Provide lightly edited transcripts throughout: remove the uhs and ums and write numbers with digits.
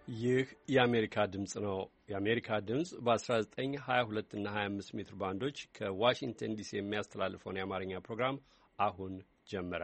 ይህ የአሜሪካ ድምፅ ነው። የአሜሪካ ድምፅ በ1922 እና 25 ሜትር ባንዶች ከዋሽንግተን ዲሲ የሚያስተላልፈውን የአማርኛ ፕሮግራም አሁን ጀመረ።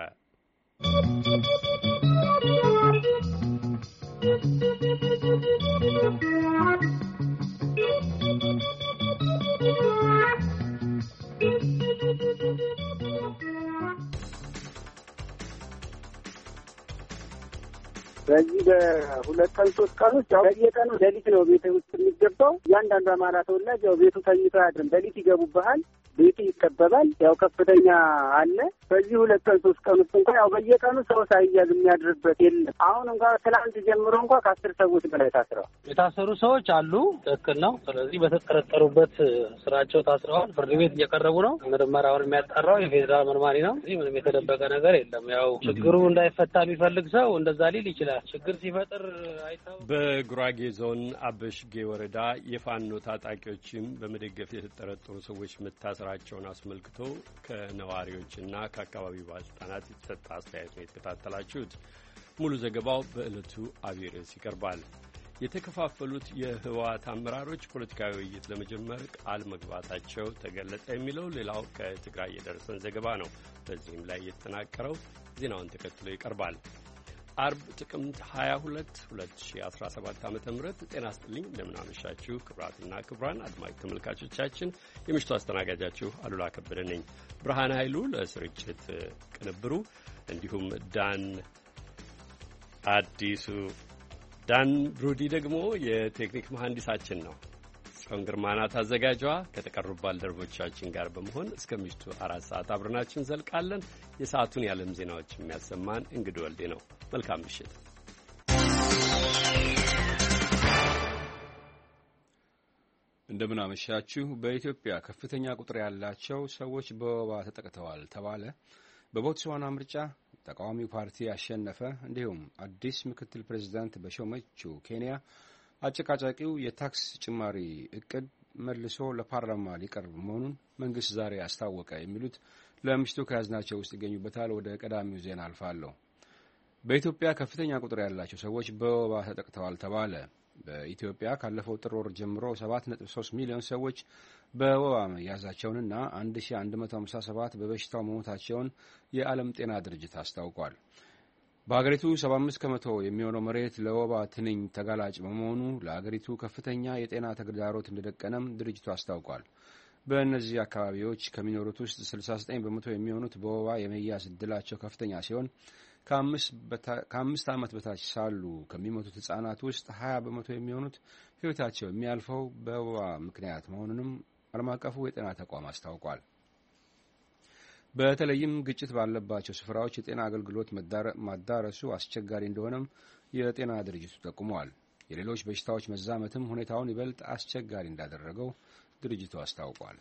በዚህ በሁለት ቀን ሶስት ቀን ውስጥ ያው በየቀኑ ሌሊት ነው ቤት ውስጥ የሚገባው። እያንዳንዱ አማራ ተወላጅ ያው ቤቱ ተኝቶ አያድርም። ሌሊት ይገቡብሃል፣ ቤቱ ይከበባል። ያው ከፍተኛ አለ። በዚህ ሁለት ቀን ሶስት ቀን ውስጥ እንኳን ያው በየቀኑ ሰው ሳይያዝ የሚያድርበት የለም። አሁን እንኳን ትላንት ጀምሮ እንኳን ከ10 ሰዎች በላይ ታስረዋል። የታሰሩ ሰዎች አሉ። ትክክል ነው። ስለዚህ በተጠረጠሩበት ስራቸው ታስረዋል። ፍርድ ቤት እየቀረቡ ነው። ምርመራውን የሚያጣራው የፌዴራል መርማሪ ነው። እዚህ ምንም የተደበቀ ነገር የለም። ያው ችግሩ እንዳይፈታ የሚፈልግ ሰው እንደዛ ሊል ይችላል። ችግር ሲፈጥር አይታወቅም። በጉራጌ ዞን አበሽጌ ወረዳ የፋኖ ታጣቂዎችም በመደገፍ የተጠረጠሩ ሰዎች መታሰራቸውን አስመልክቶ ከነዋሪዎችና ከአካባቢው ባለስልጣናት የተሰጠ አስተያየት ነው የተከታተላችሁት። ሙሉ ዘገባው በዕለቱ አብይ ርዕስ ይቀርባል። የተከፋፈሉት የህወሓት አመራሮች ፖለቲካዊ ውይይት ለመጀመር ቃል መግባታቸው ተገለጸ የሚለው ሌላው ከትግራይ የደረሰን ዘገባ ነው። በዚህም ላይ የተጠናቀረው ዜናውን ተከትሎ ይቀርባል። አርብ ጥቅምት 22 2017 ዓ.ም ጤና ይስጥልኝ። እንደምን አመሻችሁ ክቡራትና ክቡራን አድማጭ ተመልካቾቻችን። የምሽቱ አስተናጋጃችሁ አሉላ ከበደ ነኝ። ብርሃን ኃይሉ ለስርጭት ቅንብሩ፣ እንዲሁም ዳን ብሩዲ ደግሞ የቴክኒክ መሐንዲሳችን ነው። ጽዮን ግርማ ናት አዘጋጇ። ከተቀሩ ባልደረቦቻችን ጋር በመሆን እስከ ምሽቱ 4 ሰዓት አብረናችን እንዘልቃለን። የሰዓቱን የዓለም ዜናዎች የሚያሰማን እንግዲህ ወልዴ ነው። መልካም ምሽት። እንደምን አመሻችሁ። በኢትዮጵያ ከፍተኛ ቁጥር ያላቸው ሰዎች በወባ ተጠቅተዋል ተባለ። በቦትስዋና ምርጫ ተቃዋሚው ፓርቲ አሸነፈ። እንዲሁም አዲስ ምክትል ፕሬዚዳንት በሾመችው ኬንያ አጨቃጫቂው የታክስ ጭማሪ እቅድ መልሶ ለፓርላማ ሊቀርብ መሆኑን መንግስት ዛሬ አስታወቀ። የሚሉት ለምሽቱ ከያዝናቸው ውስጥ ይገኙበታል። ወደ ቀዳሚው ዜና አልፋለሁ። በኢትዮጵያ ከፍተኛ ቁጥር ያላቸው ሰዎች በወባ ተጠቅተዋል ተባለ። በኢትዮጵያ ካለፈው ጥር ወር ጀምሮ 7.3 ሚሊዮን ሰዎች በወባ መያዛቸውንና 1157 በበሽታው መሞታቸውን የዓለም ጤና ድርጅት አስታውቋል። በሀገሪቱ 75 ከመቶ የሚሆነው መሬት ለወባ ትንኝ ተጋላጭ በመሆኑ ለሀገሪቱ ከፍተኛ የጤና ተግዳሮት እንደደቀነም ድርጅቱ አስታውቋል። በእነዚህ አካባቢዎች ከሚኖሩት ውስጥ 69 በመቶ የሚሆኑት በወባ የመያዝ ዕድላቸው ከፍተኛ ሲሆን ከ5 ዓመት በታች ሳሉ ከሚሞቱት ሕፃናት ውስጥ 20 በመቶ የሚሆኑት ሕይወታቸው የሚያልፈው በወባ ምክንያት መሆኑንም ዓለም አቀፉ የጤና ተቋም አስታውቋል። በተለይም ግጭት ባለባቸው ስፍራዎች የጤና አገልግሎት ማዳረሱ አስቸጋሪ እንደሆነም የጤና ድርጅቱ ጠቁመዋል። የሌሎች በሽታዎች መዛመትም ሁኔታውን ይበልጥ አስቸጋሪ እንዳደረገው ድርጅቱ አስታውቋል።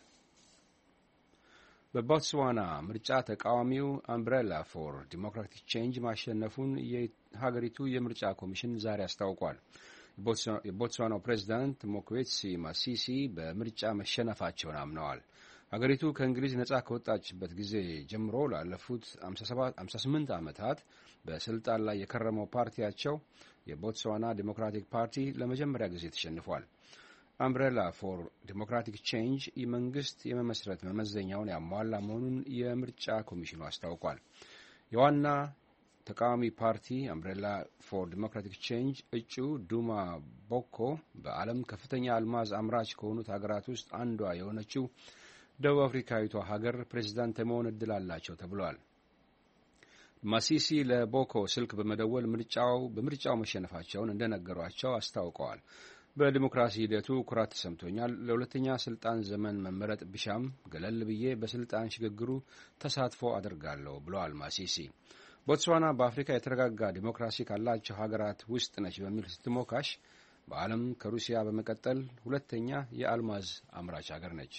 በቦትስዋና ምርጫ ተቃዋሚው አምብሬላ ፎር ዲሞክራቲክ ቼንጅ ማሸነፉን የሀገሪቱ የምርጫ ኮሚሽን ዛሬ አስታውቋል። የቦትስዋናው ፕሬዚዳንት ሞክዌትሲ ማሲሲ በምርጫ መሸነፋቸውን አምነዋል። ሀገሪቱ ከእንግሊዝ ነጻ ከወጣችበት ጊዜ ጀምሮ ላለፉት 58 ዓመታት በስልጣን ላይ የከረመው ፓርቲያቸው የቦትስዋና ዲሞክራቲክ ፓርቲ ለመጀመሪያ ጊዜ ተሸንፏል። አምብሬላ ፎር ዲሞክራቲክ ቼንጅ መንግስት የመመስረት መመዘኛውን ያሟላ መሆኑን የምርጫ ኮሚሽኑ አስታውቋል። የዋና ተቃዋሚ ፓርቲ አምብሬላ ፎር ዲሞክራቲክ ቼንጅ እጩ ዱማ ቦኮ በዓለም ከፍተኛ አልማዝ አምራች ከሆኑት ሀገራት ውስጥ አንዷ የሆነችው ደቡብ አፍሪካዊቷ ሀገር ፕሬዚዳንት የመሆን እድል አላቸው ተብሏል። ማሲሲ ለቦኮ ስልክ በመደወል በምርጫው መሸነፋቸውን እንደነገሯቸው አስታውቀዋል። በዲሞክራሲ ሂደቱ ኩራት ተሰምቶኛል። ለሁለተኛ ስልጣን ዘመን መመረጥ ብሻም ገለል ብዬ በስልጣን ሽግግሩ ተሳትፎ አድርጋለሁ ብለዋል ማሲሲ። ቦትስዋና በአፍሪካ የተረጋጋ ዲሞክራሲ ካላቸው ሀገራት ውስጥ ነች በሚል ስትሞካሽ በዓለም ከሩሲያ በመቀጠል ሁለተኛ የአልማዝ አምራች ሀገር ነች።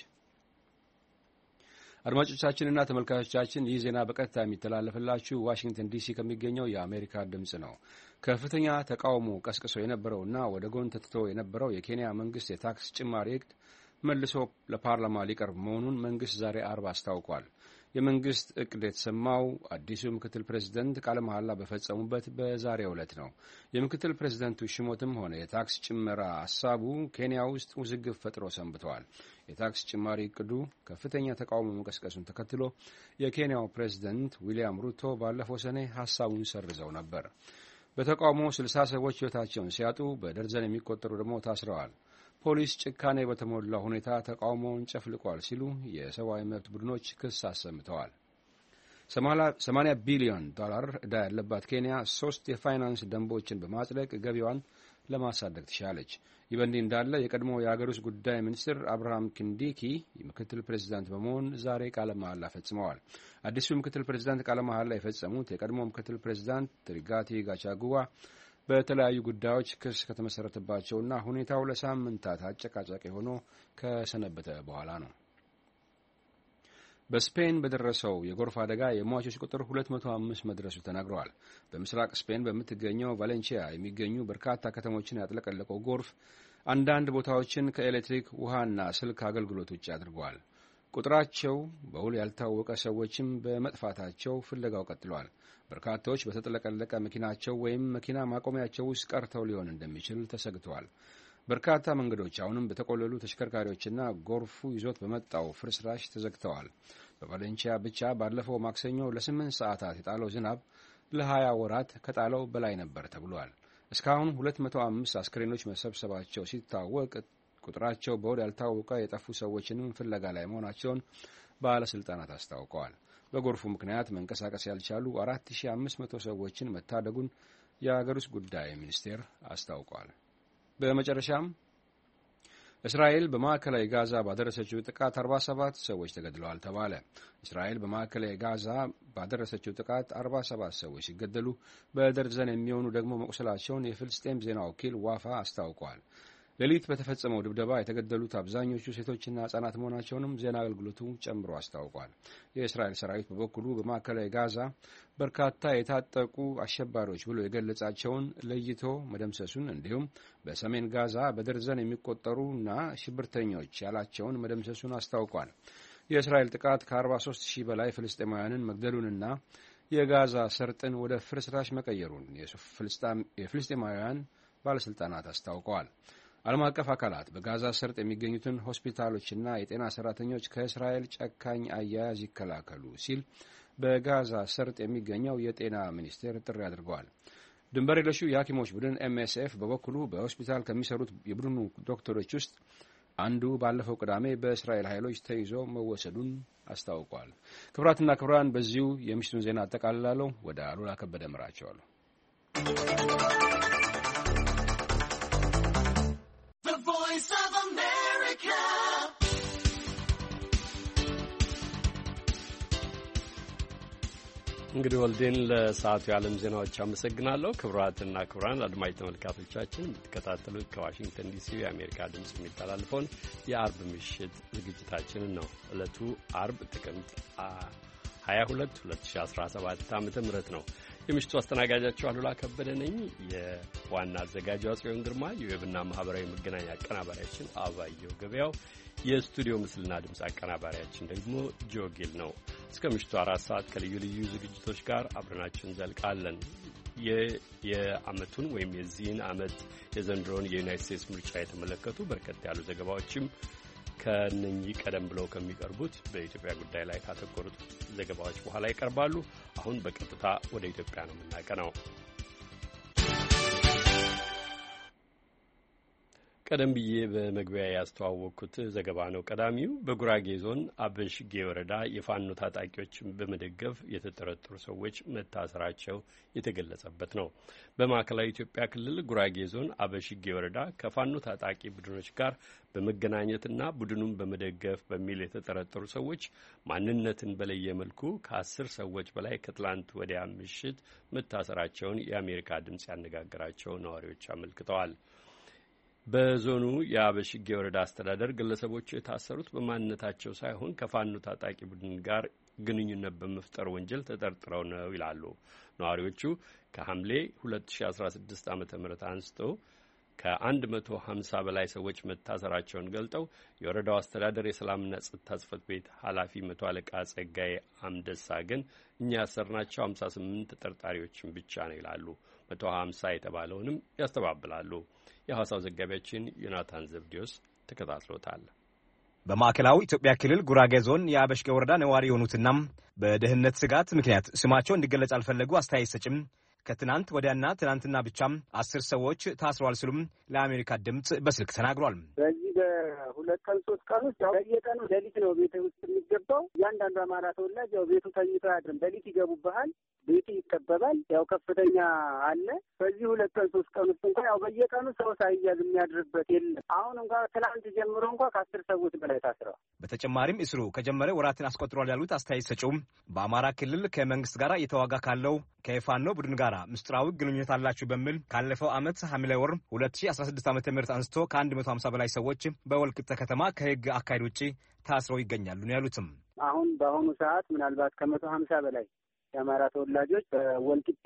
አድማጮቻችንና ተመልካቾቻችን ይህ ዜና በቀጥታ የሚተላለፍላችሁ ዋሽንግተን ዲሲ ከሚገኘው የአሜሪካ ድምጽ ነው። ከፍተኛ ተቃውሞ ቀስቅሶ የነበረውና ወደ ጎን ተትቶ የነበረው የኬንያ መንግስት የታክስ ጭማሪ እቅድ መልሶ ለፓርላማ ሊቀርብ መሆኑን መንግስት ዛሬ አርብ አስታውቋል። የመንግስት እቅድ የተሰማው አዲሱ ምክትል ፕሬዝደንት ቃለ መሐላ በፈጸሙበት በዛሬው ዕለት ነው። የምክትል ፕሬዝደንቱ ሽሞትም ሆነ የታክስ ጭመራ ሀሳቡ ኬንያ ውስጥ ውዝግብ ፈጥሮ ሰንብተዋል። የታክስ ጭማሪ እቅዱ ከፍተኛ ተቃውሞ መቀስቀሱን ተከትሎ የኬንያው ፕሬዝደንት ዊልያም ሩቶ ባለፈው ሰኔ ሀሳቡን ሰርዘው ነበር። በተቃውሞ 60 ሰዎች ሕይወታቸውን ሲያጡ በደርዘን የሚቆጠሩ ደግሞ ታስረዋል። ፖሊስ ጭካኔ በተሞላ ሁኔታ ተቃውሞውን ጨፍልቋል ሲሉ የሰብአዊ መብት ቡድኖች ክስ አሰምተዋል። 80 ቢሊዮን ዶላር ዕዳ ያለባት ኬንያ 3 የፋይናንስ ደንቦችን በማጽደቅ ገቢዋን ለማሳደግ ትሻለች። ይህ በእንዲህ እንዳለ የቀድሞ የአገር ውስጥ ጉዳይ ሚኒስትር አብርሃም ኪንዲኪ ምክትል ፕሬዚዳንት በመሆን ዛሬ ቃለ መሐላ ፈጽመዋል። አዲሱ ምክትል ፕሬዚዳንት ቃለ መሐላ የፈጸሙት የቀድሞ ምክትል ፕሬዚዳንት ሪጋቲ ጋቻጉዋ በተለያዩ ጉዳዮች ክስ ከተመሰረተባቸውና ሁኔታው ለሳምንታት አጨቃጫቂ ሆኖ ከሰነበተ በኋላ ነው። በስፔን በደረሰው የጎርፍ አደጋ የሟቾች ቁጥር 205 መድረሱ ተናግረዋል። በምስራቅ ስፔን በምትገኘው ቫሌንሲያ የሚገኙ በርካታ ከተሞችን ያጥለቀለቀው ጎርፍ አንዳንድ ቦታዎችን ከኤሌክትሪክ ውሃና ስልክ አገልግሎት ውጭ አድርገዋል። ቁጥራቸው በውል ያልታወቀ ሰዎችም በመጥፋታቸው ፍለጋው ቀጥለዋል። በርካታዎች በተጥለቀለቀ መኪናቸው ወይም መኪና ማቆሚያቸው ውስጥ ቀርተው ሊሆን እንደሚችል ተሰግተዋል። በርካታ መንገዶች አሁንም በተቆለሉ ተሽከርካሪዎችና ጎርፉ ይዞት በመጣው ፍርስራሽ ተዘግተዋል። በቫሌንሲያ ብቻ ባለፈው ማክሰኞ ለ8 ሰዓታት የጣለው ዝናብ ለ20 ወራት ከጣለው በላይ ነበር ተብሏል። እስካሁን 205 አስክሬኖች መሰብሰባቸው ሲታወቅ ቁጥራቸው በውል ያልታወቀ የጠፉ ሰዎችንም ፍለጋ ላይ መሆናቸውን ባለስልጣናት አስታውቀዋል። በጎርፉ ምክንያት መንቀሳቀስ ያልቻሉ 4500 ሰዎችን መታደጉን የአገር ውስጥ ጉዳይ ሚኒስቴር አስታውቋል። በመጨረሻም እስራኤል በማዕከላዊ ጋዛ ባደረሰችው ጥቃት 47 ሰዎች ተገድለዋል ተባለ። እስራኤል በማዕከላዊ ጋዛ ባደረሰችው ጥቃት 47 ሰዎች ሲገደሉ በደርዘን የሚሆኑ ደግሞ መቁሰላቸውን የፍልስጤም ዜና ወኪል ዋፋ አስታውቋል። ሌሊት በተፈጸመው ድብደባ የተገደሉት አብዛኞቹ ሴቶችና ሕጻናት መሆናቸውንም ዜና አገልግሎቱ ጨምሮ አስታውቋል። የእስራኤል ሰራዊት በበኩሉ በማዕከላዊ ጋዛ በርካታ የታጠቁ አሸባሪዎች ብሎ የገለጻቸውን ለይቶ መደምሰሱን እንዲሁም በሰሜን ጋዛ በደርዘን የሚቆጠሩና ሽብርተኞች ያላቸውን መደምሰሱን አስታውቋል። የእስራኤል ጥቃት ከ43 ሺህ በላይ ፍልስጤማውያንን መግደሉንና የጋዛ ሰርጥን ወደ ፍርስራሽ መቀየሩን የፍልስጤማውያን ባለሥልጣናት አስታውቀዋል። ዓለም አቀፍ አካላት በጋዛ ሰርጥ የሚገኙትን ሆስፒታሎችና የጤና ሰራተኞች ከእስራኤል ጨካኝ አያያዝ ይከላከሉ ሲል በጋዛ ሰርጥ የሚገኘው የጤና ሚኒስቴር ጥሪ አድርገዋል። ድንበር የለሹ የሐኪሞች ቡድን MSF በበኩሉ በሆስፒታል ከሚሰሩት የቡድኑ ዶክተሮች ውስጥ አንዱ ባለፈው ቅዳሜ በእስራኤል ኃይሎች ተይዞ መወሰዱን አስታውቋል። ክቡራትና ክቡራን፣ በዚሁ የምሽቱን ዜና አጠቃልላለሁ። ወደ አሉላ ከበደ ምራቸዋለሁ። እንግዲህ ወልዴን ለሰዓቱ የዓለም ዜናዎች አመሰግናለሁ። ክቡራትና ክቡራን አድማጭ ተመልካቾቻችን የምትከታተሉት ከዋሽንግተን ዲሲ የአሜሪካ ድምፅ የሚተላልፈውን የአርብ ምሽት ዝግጅታችንን ነው። ዕለቱ አርብ ጥቅምት 22 2017 ዓ.ም ነው። የምሽቱ አስተናጋጃችሁ አሉላ ከበደ ነኝ። የዋና አዘጋጇ ጽዮን ግርማ፣ የዌብና ማህበራዊ መገናኛ አቀናባሪያችን አባየው ገበያው፣ የስቱዲዮ ምስልና ድምፅ አቀናባሪያችን ደግሞ ጆጊል ነው። እስከ ምሽቱ 4 ሰዓት ከልዩ ልዩ ዝግጅቶች ጋር አብረናችን እንዘልቃለን። የዓመቱን ወይም የዚህን ዓመት የዘንድሮውን የዩናይትድ ስቴትስ ምርጫ የተመለከቱ በርከት ያሉ ዘገባዎችም ከነኚህ ቀደም ብለው ከሚቀርቡት በኢትዮጵያ ጉዳይ ላይ ካተኮሩት ዘገባዎች በኋላ ይቀርባሉ። አሁን በቀጥታ ወደ ኢትዮጵያ ነው የምናቀናው። ቀደም ብዬ በመግቢያ ያስተዋወቅኩት ዘገባ ነው። ቀዳሚው በጉራጌ ዞን አበሽጌ ወረዳ የፋኖ ታጣቂዎችን በመደገፍ የተጠረጠሩ ሰዎች መታሰራቸው የተገለጸበት ነው። በማዕከላዊ ኢትዮጵያ ክልል ጉራጌ ዞን አበሽጌ ወረዳ ከፋኖ ታጣቂ ቡድኖች ጋር በመገናኘትና ቡድኑን በመደገፍ በሚል የተጠረጠሩ ሰዎች ማንነትን በለየ መልኩ ከ10 ሰዎች በላይ ከትላንት ወዲያ ምሽት መታሰራቸውን የአሜሪካ ድምፅ ያነጋገራቸው ነዋሪዎች አመልክተዋል። በዞኑ የአበሽጌ ወረዳ አስተዳደር ግለሰቦቹ የታሰሩት በማንነታቸው ሳይሆን ከፋኖ ታጣቂ ቡድን ጋር ግንኙነት በመፍጠር ወንጀል ተጠርጥረው ነው ይላሉ ነዋሪዎቹ። ከሐምሌ 2016 ዓ.ም አንስቶ ከ150 በላይ ሰዎች መታሰራቸውን ገልጠው የወረዳው አስተዳደር የሰላምና ጸጥታ ጽሕፈት ቤት ኃላፊ መቶ አለቃ ጸጋዬ አምደሳ ግን እኛ ያሰርናቸው 58 ተጠርጣሪዎችን ብቻ ነው ይላሉ። 150 የተባለውንም ያስተባብላሉ። የሐዋሳው ዘጋቢያችን ዮናታን ዘብዲዮስ ተከታትሎታል። በማዕከላዊ ኢትዮጵያ ክልል ጉራጌ ዞን የአበሽጌ ወረዳ ነዋሪ የሆኑትና በደህንነት ስጋት ምክንያት ስማቸው እንዲገለጽ አልፈለጉ አስተያየት ሰጭም ከትናንት ወዲያና ትናንትና ብቻም 10 ሰዎች ታስረዋል ሲሉም ለአሜሪካ ድምጽ በስልክ ተናግሯል። በዚህ በሁለት ቀን 3 ቀን ውስጥ በየቀኑ ሌሊት ነው ቤት ውስጥ የሚገባው። እያንዳንዱ አማራ ተወላጅ ያው ቤቱ ተኝቶ አያድርም። ሌሊት ይገቡብሃል፣ ቤቱ ይከበባል። ያው ከፍተኛ አለ። በዚህ 2 ቀን 3 ቀን ውስጥ እንኳን ያው በየቀኑ ሰው ሳይያዝ የሚያድርበት የለም። አሁን እንኳን ትናንት ጀምሮ እንኳን ከ10 ሰዎች በላይ ታስረዋል። በተጨማሪም እስሩ ከጀመረ ወራትን አስቆጥሯል ያሉት አስተያየት ሰጪውም በአማራ ክልል ከመንግስት ጋር እየተዋጋ ካለው ከፋኖ ቡድን ጋር ምስጢራዊ ግንኙነት አላችሁ በሚል ካለፈው ዓመት ሐምሌ ወር 2016 ዓ.ም አንስቶ ከ150 በላይ ሰዎች በወልቂጤ ከተማ ከህግ አካሄድ ውጪ ታስረው ይገኛሉ ነው ያሉትም። አሁን በአሁኑ ሰዓት ምናልባት ከ150 በላይ የአማራ ተወላጆች በወልቂጤ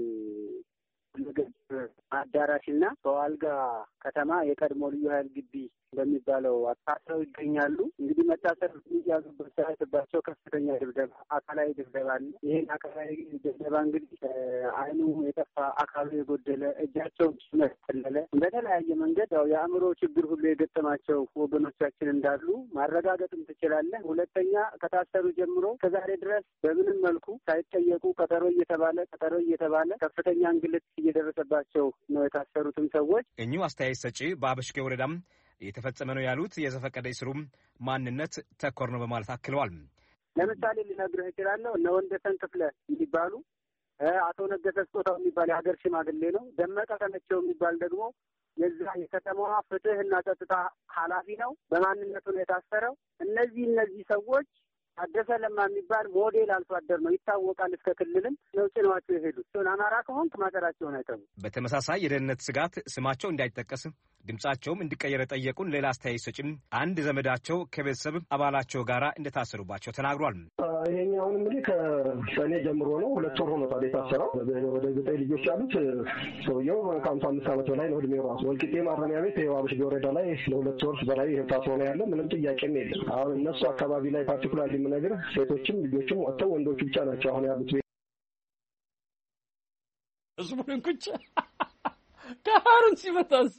አዳራሽና በዋልጋ ከተማ የቀድሞ ልዩ ኃይል ግቢ በሚባለው ታስረው ይገኛሉ። እንግዲህ መታሰር የሚያዙበት ሳይትባቸው ከፍተኛ ድብደባ፣ አካላዊ ድብደባ አለ። ይህን አካላዊ ድብደባ እንግዲህ አይኑ የጠፋ፣ አካሉ የጎደለ፣ እጃቸው መስጠለለ በተለያየ መንገድ ያው የአእምሮ ችግር ሁሉ የገጠማቸው ወገኖቻችን እንዳሉ ማረጋገጥም ትችላለህ። ሁለተኛ ከታሰሩ ጀምሮ ከዛሬ ድረስ በምንም መልኩ ሳይጠየቁ ቀጠሮ እየተባለ ከፍተኛ እንግልት እየደረሰባቸው ነው የታሰሩትም ሰዎች። እኚሁ አስተያየት ሰጪ በአበሽጌ ወረዳም የተፈጸመ ነው ያሉት የዘፈቀደ እስሩም ማንነት ተኮር ነው በማለት አክለዋል። ለምሳሌ ልነግርህ እችላለሁ። እነ ወንደሰን ክፍለ የሚባሉ አቶ ነገሰ ስጦታው የሚባል የሀገር ሽማግሌ ነው። ደመቀ ተመቸው የሚባል ደግሞ የዛ የከተማዋ ፍትህና ጸጥታ ኃላፊ ነው። በማንነቱ ነው የታሰረው። እነዚህ ሰዎች ታደሰ ለማ የሚባል ሞዴል አርሶ አደር ነው፣ ይታወቃል። እስከ ክልልም ነው ጭነዋቸው የሄዱት። አማራ ከሆንክ ማሰራቸውን አይተው። በተመሳሳይ የደህንነት ስጋት ስማቸው እንዳይጠቀስ ድምጻቸውም እንዲቀየር ጠየቁን ሌላ አስተያየት ሰጭም አንድ ዘመዳቸው ከቤተሰብ አባላቸው ጋር እንደታሰሩባቸው ተናግሯል። ይሄኛውን እንግዲህ ከሰኔ ጀምሮ ነው 2 ወር ሆኖታል የታሰረው። ወደ 9 ልጆች አሉት። ሰውየው ከ55 ዓመት በላይ ነው እድሜው ራሱ። ወልቂጤ ማረሚያ ቤት የአበሽጌ ወረዳ ላይ ለ2 ወር በላይ ታስሮ ነው ያለ። ምንም ጥያቄም የለም። አሁን እነሱ አካባቢ ላይ ፓርቲኩላር የምነግር ሴቶችም ልጆችም ወጥተው ወንዶቹ ብቻ ናቸው አሁን ያሉት። ህዝቡን ቁጭ ከሀሩን ሲመታስ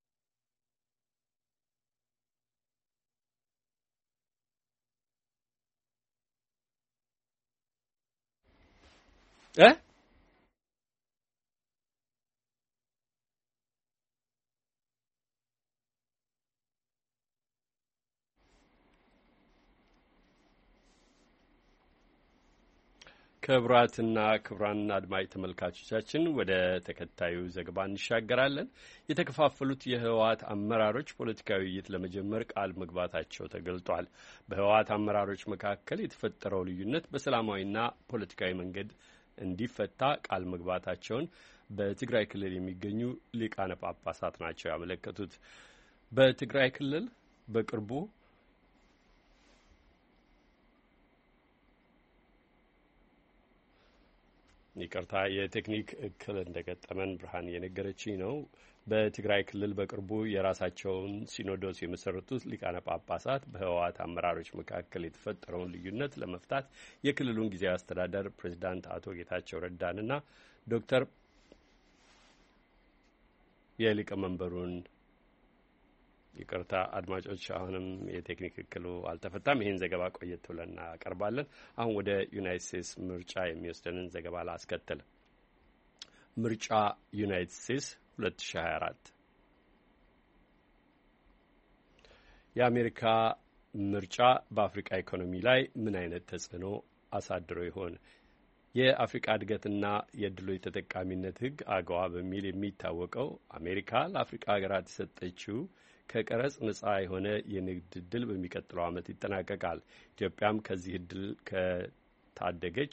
ክቡራትና ክቡራን አድማጭ ተመልካቾቻችን ወደ ተከታዩ ዘገባ እንሻገራለን። የተከፋፈሉት የህወሓት አመራሮች ፖለቲካዊ ውይይት ለመጀመር ቃል መግባታቸው ተገልጧል። በህወሓት አመራሮች መካከል የተፈጠረው ልዩነት በሰላማዊና ፖለቲካዊ መንገድ እንዲፈታ ቃል መግባታቸውን በትግራይ ክልል የሚገኙ ሊቃነ ጳጳሳት ናቸው ያመለከቱት። በትግራይ ክልል በቅርቡ ይቅርታ የቴክኒክ እክል እንደገጠመን ብርሃን የነገረችኝ ነው። በትግራይ ክልል በቅርቡ የራሳቸውን ሲኖዶስ የመሰረቱት ሊቃነ ጳጳሳት በህወሓት አመራሮች መካከል የተፈጠረውን ልዩነት ለመፍታት የክልሉን ጊዜያዊ አስተዳደር ፕሬዚዳንት አቶ ጌታቸው ረዳንና ዶክተር የሊቀመንበሩን ይቅርታ አድማጮች፣ አሁንም የቴክኒክ እክሉ አልተፈታም። ይህን ዘገባ ቆየት ብለን እናቀርባለን። አሁን ወደ ዩናይትድ ስቴትስ ምርጫ የሚወስደንን ዘገባ ላስከትል። ምርጫ ዩናይትድ ስቴትስ 2024 የአሜሪካ ምርጫ በአፍሪካ ኢኮኖሚ ላይ ምን አይነት ተጽዕኖ አሳድሮ ይሆን? የአፍሪካ እድገትና የእድሎች ተጠቃሚነት ህግ አገዋ በሚል የሚታወቀው አሜሪካ ለአፍሪካ ሀገራት የሰጠችው ከቀረጽ ነጻ የሆነ የንግድ እድል በሚቀጥለው ዓመት ይጠናቀቃል። ኢትዮጵያም ከዚህ እድል ከታገደች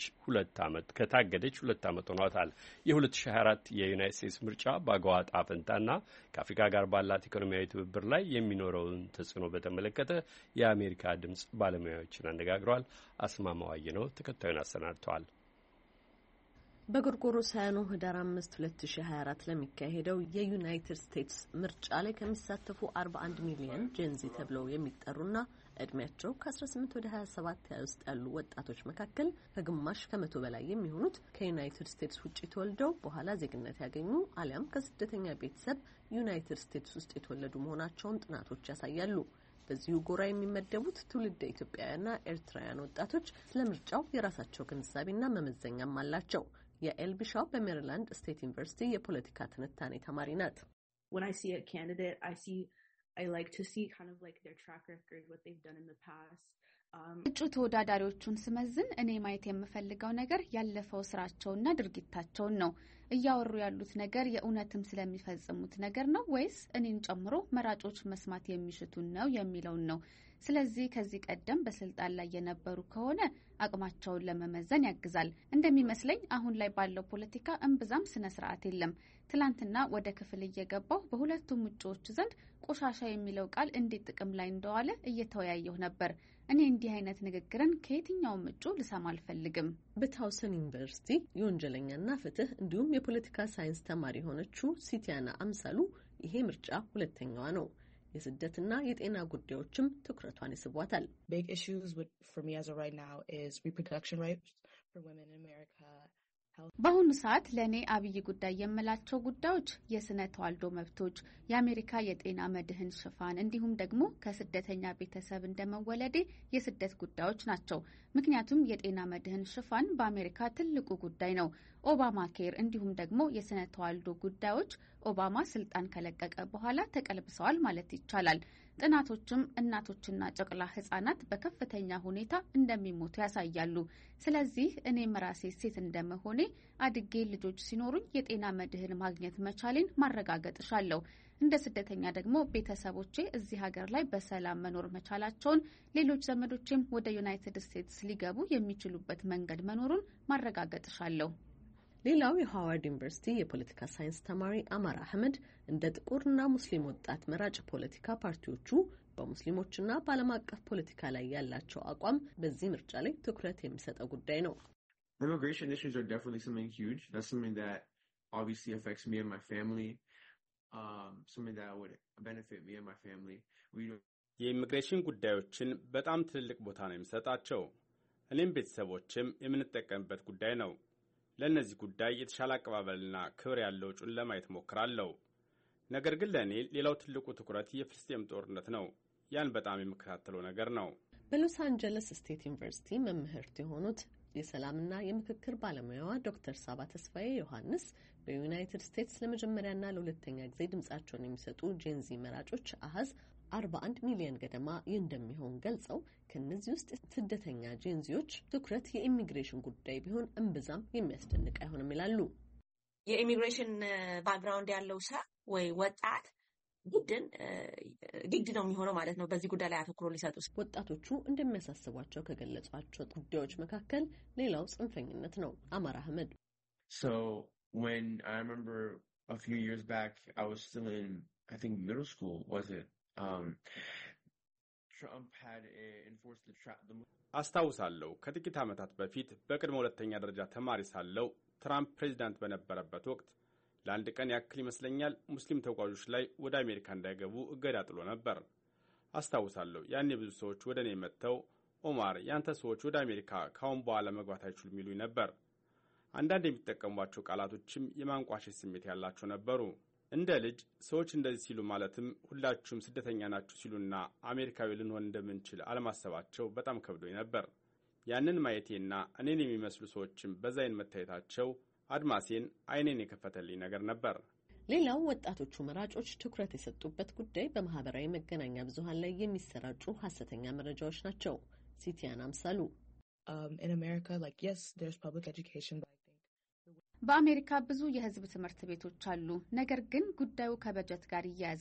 2 ዓመት ሆኗታል። የ2024 የዩናይትድ ስቴትስ ምርጫ በአገዋ ዕጣ ፈንታና ከአፍሪካ ጋር ባላት ኢኮኖሚያዊ ትብብር ላይ የሚኖረውን ተጽዕኖ በተመለከተ የአሜሪካ ድምጽ ባለሙያዎችን አነጋግረዋል። አስማማዋየ ነው ተከታዩን አሰናድተዋል። በጎርጎሮሳውያኑ ህዳር 5 2024 ለሚካሄደው የዩናይትድ ስቴትስ ምርጫ ላይ ከሚሳተፉ 41 ሚሊዮን ጄንዚ ተብለው የሚጠሩና እድሜያቸው ከ18 ወደ 27 ውስጥ ያሉ ወጣቶች መካከል ከግማሽ ከመቶ በላይ የሚሆኑት ከዩናይትድ ስቴትስ ውጪ ተወልደው በኋላ ዜግነት ያገኙ አሊያም ከስደተኛ ቤተሰብ ዩናይትድ ስቴትስ ውስጥ የተወለዱ መሆናቸውን ጥናቶች ያሳያሉ። በዚሁ ጎራ የሚመደቡት ትውልደ ኢትዮጵያውያንና ኤርትራውያን ወጣቶች ስለ ምርጫው የራሳቸው ግንዛቤና መመዘኛም አላቸው። የኤል ቢሻው በሜሪላንድ ስቴት ዩኒቨርሲቲ የፖለቲካ ትንታኔ ተማሪ ናት። When I see a candidate, I like to see kind of like their track record, what they've done in the past. እጩ ተወዳዳሪዎቹን ስመዝን እኔ ማየት የምፈልገው ነገር ያለፈው ስራቸውና ድርጊታቸውን ነው። እያወሩ ያሉት ነገር የእውነትም ስለሚፈጽሙት ነገር ነው ወይስ እኔን ጨምሮ መራጮች መስማት የሚሽቱን ነው የሚለውን ነው። ስለዚህ ከዚህ ቀደም በስልጣን ላይ የነበሩ ከሆነ አቅማቸውን ለመመዘን ያግዛል። እንደሚመስለኝ አሁን ላይ ባለው ፖለቲካ እምብዛም ስነ ስርዓት የለም። ትላንትና ወደ ክፍል እየገባው በሁለቱም እጩዎች ዘንድ ቆሻሻ የሚለው ቃል እንዴት ጥቅም ላይ እንደዋለ እየተወያየሁ ነበር። እኔ እንዲህ አይነት ንግግርን ከየትኛውም እጩ ልሰማ አልፈልግም። በታውሰን ዩኒቨርሲቲ የወንጀለኛና ፍትህ እንዲሁም የፖለቲካ ሳይንስ ተማሪ የሆነችው ሲቲያና አምሳሉ ይሄ ምርጫ ሁለተኛዋ ነው። የስደትና የጤና ጉዳዮችም ትኩረቷን ይስቧታል። Big issues for me as of right now is reproduction rights for women in America. በአሁኑ ሰዓት ለእኔ አብይ ጉዳይ የምላቸው ጉዳዮች የስነ ተዋልዶ መብቶች፣ የአሜሪካ የጤና መድህን ሽፋን እንዲሁም ደግሞ ከስደተኛ ቤተሰብ እንደመወለዴ የስደት ጉዳዮች ናቸው። ምክንያቱም የጤና መድህን ሽፋን በአሜሪካ ትልቁ ጉዳይ ነው። ኦባማ ኬር እንዲሁም ደግሞ የስነ ተዋልዶ ጉዳዮች ኦባማ ስልጣን ከለቀቀ በኋላ ተቀልብሰዋል ማለት ይቻላል። ጥናቶችም እናቶችና ጨቅላ ህጻናት በከፍተኛ ሁኔታ እንደሚሞቱ ያሳያሉ። ስለዚህ እኔም ራሴ ሴት እንደመሆኔ አድጌ ልጆች ሲኖሩኝ የጤና መድህን ማግኘት መቻሌን ማረጋገጥሻለሁ። እንደ ስደተኛ ደግሞ ቤተሰቦቼ እዚህ ሀገር ላይ በሰላም መኖር መቻላቸውን፣ ሌሎች ዘመዶቼም ወደ ዩናይትድ ስቴትስ ሊገቡ የሚችሉበት መንገድ መኖሩን ማረጋገጥሻለሁ። ሌላው የሃዋርድ ዩኒቨርሲቲ የፖለቲካ ሳይንስ ተማሪ አማር አህመድ እንደ ጥቁርና ሙስሊም ወጣት መራጭ ፖለቲካ ፓርቲዎቹ በሙስሊሞችና በዓለም አቀፍ ፖለቲካ ላይ ያላቸው አቋም በዚህ ምርጫ ላይ ትኩረት የሚሰጠው ጉዳይ ነው። Immigration issues are definitely something huge. That's something that obviously affects me and my family. Something that would benefit me and my family. የኢሚግሬሽን ጉዳዮችን በጣም ትልቅ ቦታ ነው የሚሰጣቸው። እኔም ቤተሰቦችም የምንጠቀምበት ጉዳይ ነው። ለእነዚህ ጉዳይ የተሻለ አቀባበልና ክብር ያለው ጩን ለማየት ሞክራለሁ። ነገር ግን ለእኔ ሌላው ትልቁ ትኩረት የፍልስጤም ጦርነት ነው። ያን በጣም የምከታተለው ነገር ነው። በሎስ አንጀለስ ስቴት ዩኒቨርሲቲ መምህርት የሆኑት የሰላምና የምክክር ባለሙያዋ ዶክተር ሳባ ተስፋዬ ዮሐንስ በዩናይትድ ስቴትስ ለመጀመሪያና ለሁለተኛ ጊዜ ድምጻቸውን የሚሰጡ ጄንዚ መራጮች አሃዝ 41 ሚሊዮን ገደማ እንደሚሆን ገልጸው ከነዚህ ውስጥ ስደተኛ ጄንዚዎች ትኩረት የኢሚግሬሽን ጉዳይ ቢሆን እምብዛም የሚያስደንቅ አይሆንም ይላሉ። የኢሚግሬሽን ባክግራውንድ ያለው ሰው ወይ ወጣት ግድ ነው የሚሆነው ማለት ነው በዚህ ጉዳይ ላይ አተኩሮ ሊሰጡ። ወጣቶቹ እንደሚያሳስቧቸው ከገለጿቸው ጉዳዮች መካከል ሌላው ጽንፈኝነት ነው። አማር አህመድ So when I remember a few years back, I was still in, I think, middle school, was it? Trump had enforced the አስታውሳለሁ ከጥቂት ዓመታት በፊት በቅድመ ሁለተኛ ደረጃ ተማሪ ሳለው ትራምፕ ፕሬዚዳንት በነበረበት ወቅት ለአንድ ቀን ያክል ይመስለኛል ሙስሊም ተጓዦች ላይ ወደ አሜሪካ እንዳይገቡ እገዳ ጥሎ ነበር። አስታውሳለሁ ያኔ ብዙ ሰዎች ወደ እኔ መጥተው ኦማር ያንተ ሰዎች ወደ አሜሪካ ካሁን በኋላ መግባት አይችሉም ይሉኝ ነበር። አንዳንድ የሚጠቀሟቸው ቃላቶችም የማንቋሸሽ ስሜት ያላቸው ነበሩ። እንደ ልጅ ሰዎች እንደዚህ ሲሉ ማለትም ሁላችሁም ስደተኛ ናችሁ ሲሉና አሜሪካዊ ልንሆን እንደምንችል አለማሰባቸው በጣም ከብዶኝ ነበር። ያንን ማየቴና እኔን የሚመስሉ ሰዎችም በዛይን መታየታቸው አድማሴን አይኔን የከፈተልኝ ነገር ነበር። ሌላው ወጣቶቹ መራጮች ትኩረት የሰጡበት ጉዳይ በማህበራዊ መገናኛ ብዙሃን ላይ የሚሰራጩ ሐሰተኛ መረጃዎች ናቸው። ሲቲያን አምሳሉ in America, like, yes, there's public education, but በአሜሪካ ብዙ የህዝብ ትምህርት ቤቶች አሉ። ነገር ግን ጉዳዩ ከበጀት ጋር ይያያዛል።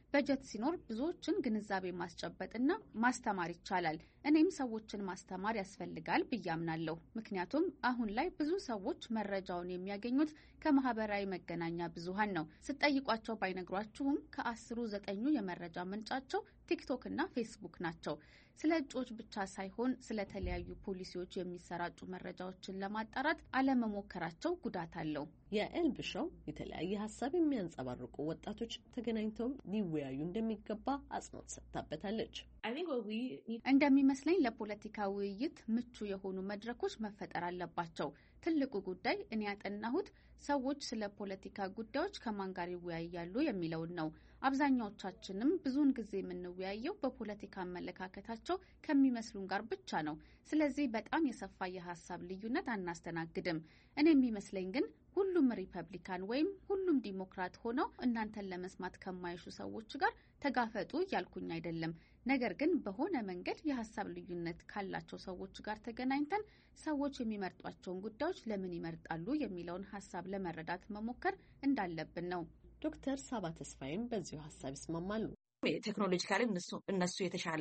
በጀት ሲኖር ብዙዎችን ግንዛቤ ማስጨበጥና ማስተማር ይቻላል። እኔም ሰዎችን ማስተማር ያስፈልጋል ብዬ አምናለሁ። ምክንያቱም አሁን ላይ ብዙ ሰዎች መረጃውን የሚያገኙት ከማህበራዊ መገናኛ ብዙሃን ነው። ስትጠይቋቸው ባይነግሯችሁም ከ10 9 የመረጃ ምንጫቸው ቲክቶክ እና ፌስቡክ ናቸው። ስለ እጩዎች ብቻ ሳይሆን ስለተለያዩ ፖሊሲዎች የሚሰራጩ መረጃዎችን ለማጣራት አለመሞከራቸው ጉዳት አለው። የኤልብ ሾው የተለያየ ሀሳብ የሚያንጸባርቁ ወጣቶች ተገናኝተው ሊወያዩ እንደሚገባ አጽንኦት ሰጥታበታለች። እንደሚመስለኝ ለፖለቲካ ውይይት ምቹ የሆኑ መድረኮች መፈጠር አለባቸው። ትልቁ ጉዳይ እኔ ያጠናሁት ሰዎች ስለ ፖለቲካ ጉዳዮች ከማን ጋር ይወያያሉ የሚለውን ነው። አብዛኛዎቻችንም ብዙውን ጊዜ የምንወያየው በፖለቲካ አመለካከታቸው ከሚመስሉን ጋር ብቻ ነው። ስለዚህ በጣም የሰፋ የሀሳብ ልዩነት አናስተናግድም። እኔ የሚመስለኝ ግን ሁሉም ሪፐብሊካን ወይም ሁሉም ዲሞክራት ሆነው እናንተን ለመስማት ከማይሹ ሰዎች ጋር ተጋፈጡ እያልኩኝ አይደለም። ነገር ግን በሆነ መንገድ የሀሳብ ልዩነት ካላቸው ሰዎች ጋር ተገናኝተን ሰዎች የሚመርጧቸውን ጉዳዮች ለምን ይመርጣሉ የሚለውን ሀሳብ ለመረዳት መሞከር እንዳለብን ነው። ዶክተር ሳባ ተስፋዬም በዚሁ ሀሳብ ይስማማሉ። ቴክኖሎጂካሊ እነሱ የተሻለ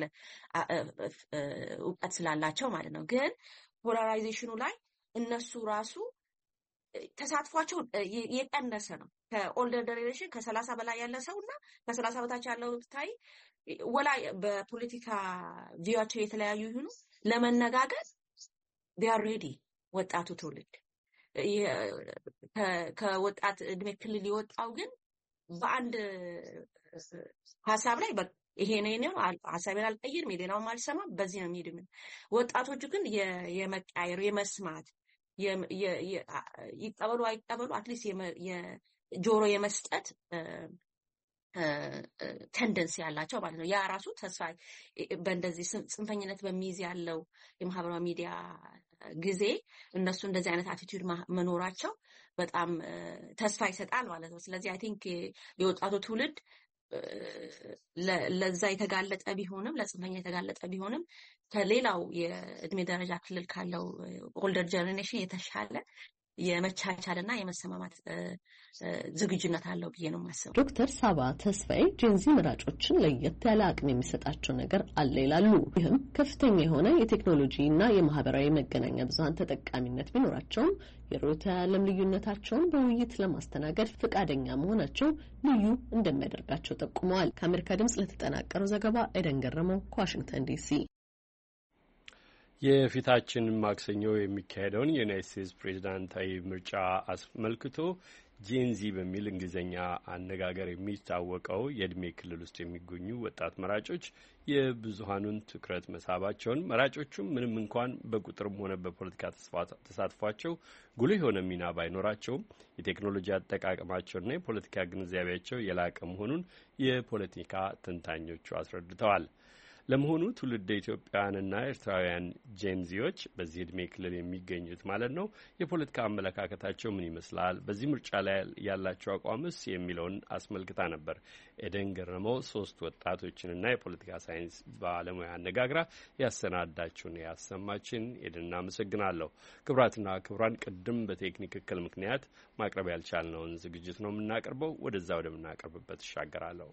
እውቀት ስላላቸው ማለት ነው። ግን ፖላራይዜሽኑ ላይ እነሱ ራሱ ተሳትፏቸው የቀነሰ ነው። ከኦልደር ጀነሬሽን ከ30 በላይ ያለ ሰው እና ከ30 በታች ያለው ታይ ወላ በፖለቲካ ቪዋቸው የተለያዩ ይሁኑ ለመነጋገር they are ready። ወጣቱ ትውልድ ከወጣት እድሜ ክልል የወጣው ግን በአንድ ሀሳብ ላይ ይሄ ነው ሀሳቤን አልቀይርም የሌላውን አልሰማም በዚህ ነው የሚሄድ። ወጣቶቹ ግን የመቃየር የመስማት ይቀበሉ አይቀበሉ አትሊስት የጆሮ የመስጠት ቴንደንሲ ያላቸው ማለት ነው። ያ ራሱ ተስፋ በእንደዚህ ጽንፈኝነት በሚይዝ ያለው የማህበራዊ ሚዲያ ጊዜ እነሱ እንደዚህ አይነት አቲቲዩድ መኖራቸው በጣም ተስፋ ይሰጣል ማለት ነው። ስለዚህ አይ ቲንክ የወጣቱ ትውልድ ለዛ የተጋለጠ ቢሆንም ለጽንፈኛ የተጋለጠ ቢሆንም ከሌላው የእድሜ ደረጃ ክልል ካለው ኦልደር ጀነሬሽን የተሻለ የመቻቻልና የመሰማማት ዝግጁነት አለው ብዬ ነው የማስበው። ዶክተር ሳባ ተስፋዬ ጄንዚ መራጮችን ለየት ያለ አቅም የሚሰጣቸው ነገር አለ ይላሉ። ይህም ከፍተኛ የሆነ የቴክኖሎጂና የማህበራዊ መገናኛ ብዙሃን ተጠቃሚነት ቢኖራቸውም የርዕዮተ ዓለም ልዩነታቸውን በውይይት ለማስተናገድ ፈቃደኛ መሆናቸው ልዩ እንደሚያደርጋቸው ጠቁመዋል። ከአሜሪካ ድምጽ ለተጠናቀረው ዘገባ ኤደን ገረመው ከዋሽንግተን ዲሲ። የፊታችን ማክሰኞ የሚካሄደውን የዩናይትድ ስቴትስ ፕሬዝዳንታዊ ምርጫ አስመልክቶ ጄንዚ በሚል እንግሊዝኛ አነጋገር የሚታወቀው የእድሜ ክልል ውስጥ የሚገኙ ወጣት መራጮች የብዙሃኑን ትኩረት መሳባቸውን መራጮቹም ምንም እንኳን በቁጥርም ሆነ በፖለቲካ ተሳትፏቸው ጉልህ የሆነ ሚና ባይኖራቸውም የቴክኖሎጂ አጠቃቀማቸውና የፖለቲካ ግንዛቤያቸው የላቀ መሆኑን የፖለቲካ ተንታኞቹ አስረድተዋል። ለመሆኑ ትውልደ ኢትዮጵያውያንና ኤርትራውያን ጄንዚዎች በዚህ እድሜ ክልል የሚገኙት ማለት ነው የፖለቲካ አመለካከታቸው ምን ይመስላል? በዚህ ምርጫ ላይ ያላቸው አቋምስ የሚለውን አስመልክታ ነበር ኤደን ገረመው 3 ወጣቶችንና የፖለቲካ ሳይንስ ባለሙያ አነጋግራ ያሰናዳችሁን ያሰማችን። ኤደን አመሰግናለሁ። ክቡራትና ክቡራን፣ ቅድም በቴክኒክ እክል ምክንያት ማቅረብ ያልቻልነውን ዝግጅት ነው የምናቀርበው። ወደዛ ወደምናቀርብበት እሻገራለሁ።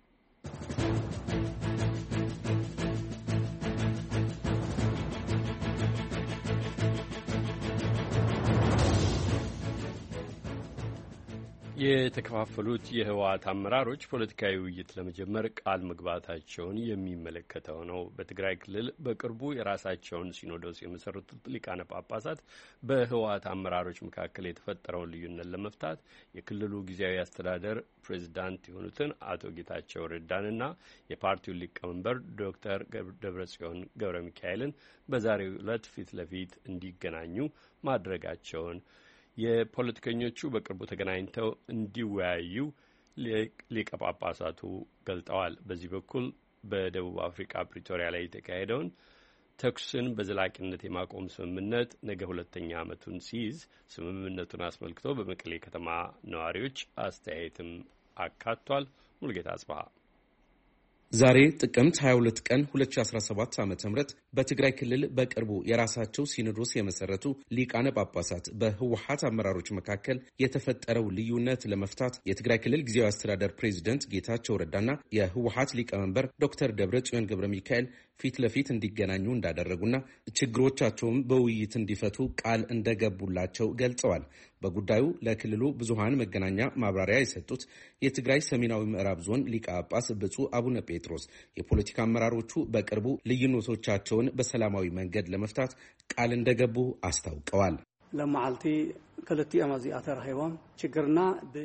የተከፋፈሉት የህወሓት አመራሮች ፖለቲካዊ ውይይት ለመጀመር ቃል መግባታቸውን የሚመለከተው ነው። በትግራይ ክልል በቅርቡ የራሳቸውን ሲኖዶስ የመሰረቱት ሊቃነ ጳጳሳት በህወሓት አመራሮች መካከል የተፈጠረውን ልዩነት ለመፍታት የክልሉ ጊዜያዊ አስተዳደር ፕሬዚዳንት የሆኑትን አቶ ጌታቸው ረዳንና የፓርቲውን ሊቀመንበር ዶክተር ደብረጽዮን ገብረ ሚካኤልን በዛሬው ዕለት ፊት ለፊት እንዲገናኙ ማድረጋቸውን የፖለቲከኞቹ በቅርቡ ተገናኝተው እንዲወያዩ ሊቀ ጳጳሳቱ ገልጠዋል። በዚህ በኩል በደቡብ አፍሪካ ፕሪቶሪያ ላይ የተካሄደውን ተኩስን በዘላቂነት የማቆም ስምምነት ነገ 2ኛ ዓመቱን ሲይዝ ስምምነቱን አስመልክቶ በመቀሌ ከተማ ነዋሪዎች አስተያየትም አካቷል። ሙልጌታ አጽባሃ ዛሬ ጥቅምት 22 ቀን 2017 ዓ.ም በትግራይ ክልል በቅርቡ የራሳቸው ሲኖዶስ የመሰረቱ ሊቃነ ጳጳሳት በህወሓት አመራሮች መካከል የተፈጠረው ልዩነት ለመፍታት የትግራይ ክልል ጊዜያዊ አስተዳደር ፕሬዝዳንት ጌታቸው ረዳና የህወሓት ሊቀመንበር ዶክተር ደብረጽዮን ገብረ ሚካኤል ፊት ለፊት እንዲገናኙ እንዳደረጉና ችግሮቻቸውን በውይይት እንዲፈቱ ቃል እንደገቡላቸው ገልጸዋል። በጉዳዩ ለክልሉ ብዙሃን መገናኛ ማብራሪያ የሰጡት የትግራይ ሰሜናዊ ምዕራብ ዞን ሊቀ ጳጳስ ብፁዕ አቡነ ጴጥሮስ የፖለቲካ አመራሮቹ በቅርቡ ልዩነቶቻቸውን በሰላማዊ መንገድ ለመፍታት ቃል እንደገቡ አስታውቀዋል። ለማዓልቲ ክልቲኦም እዚኣ ተራኺቦም ችግርና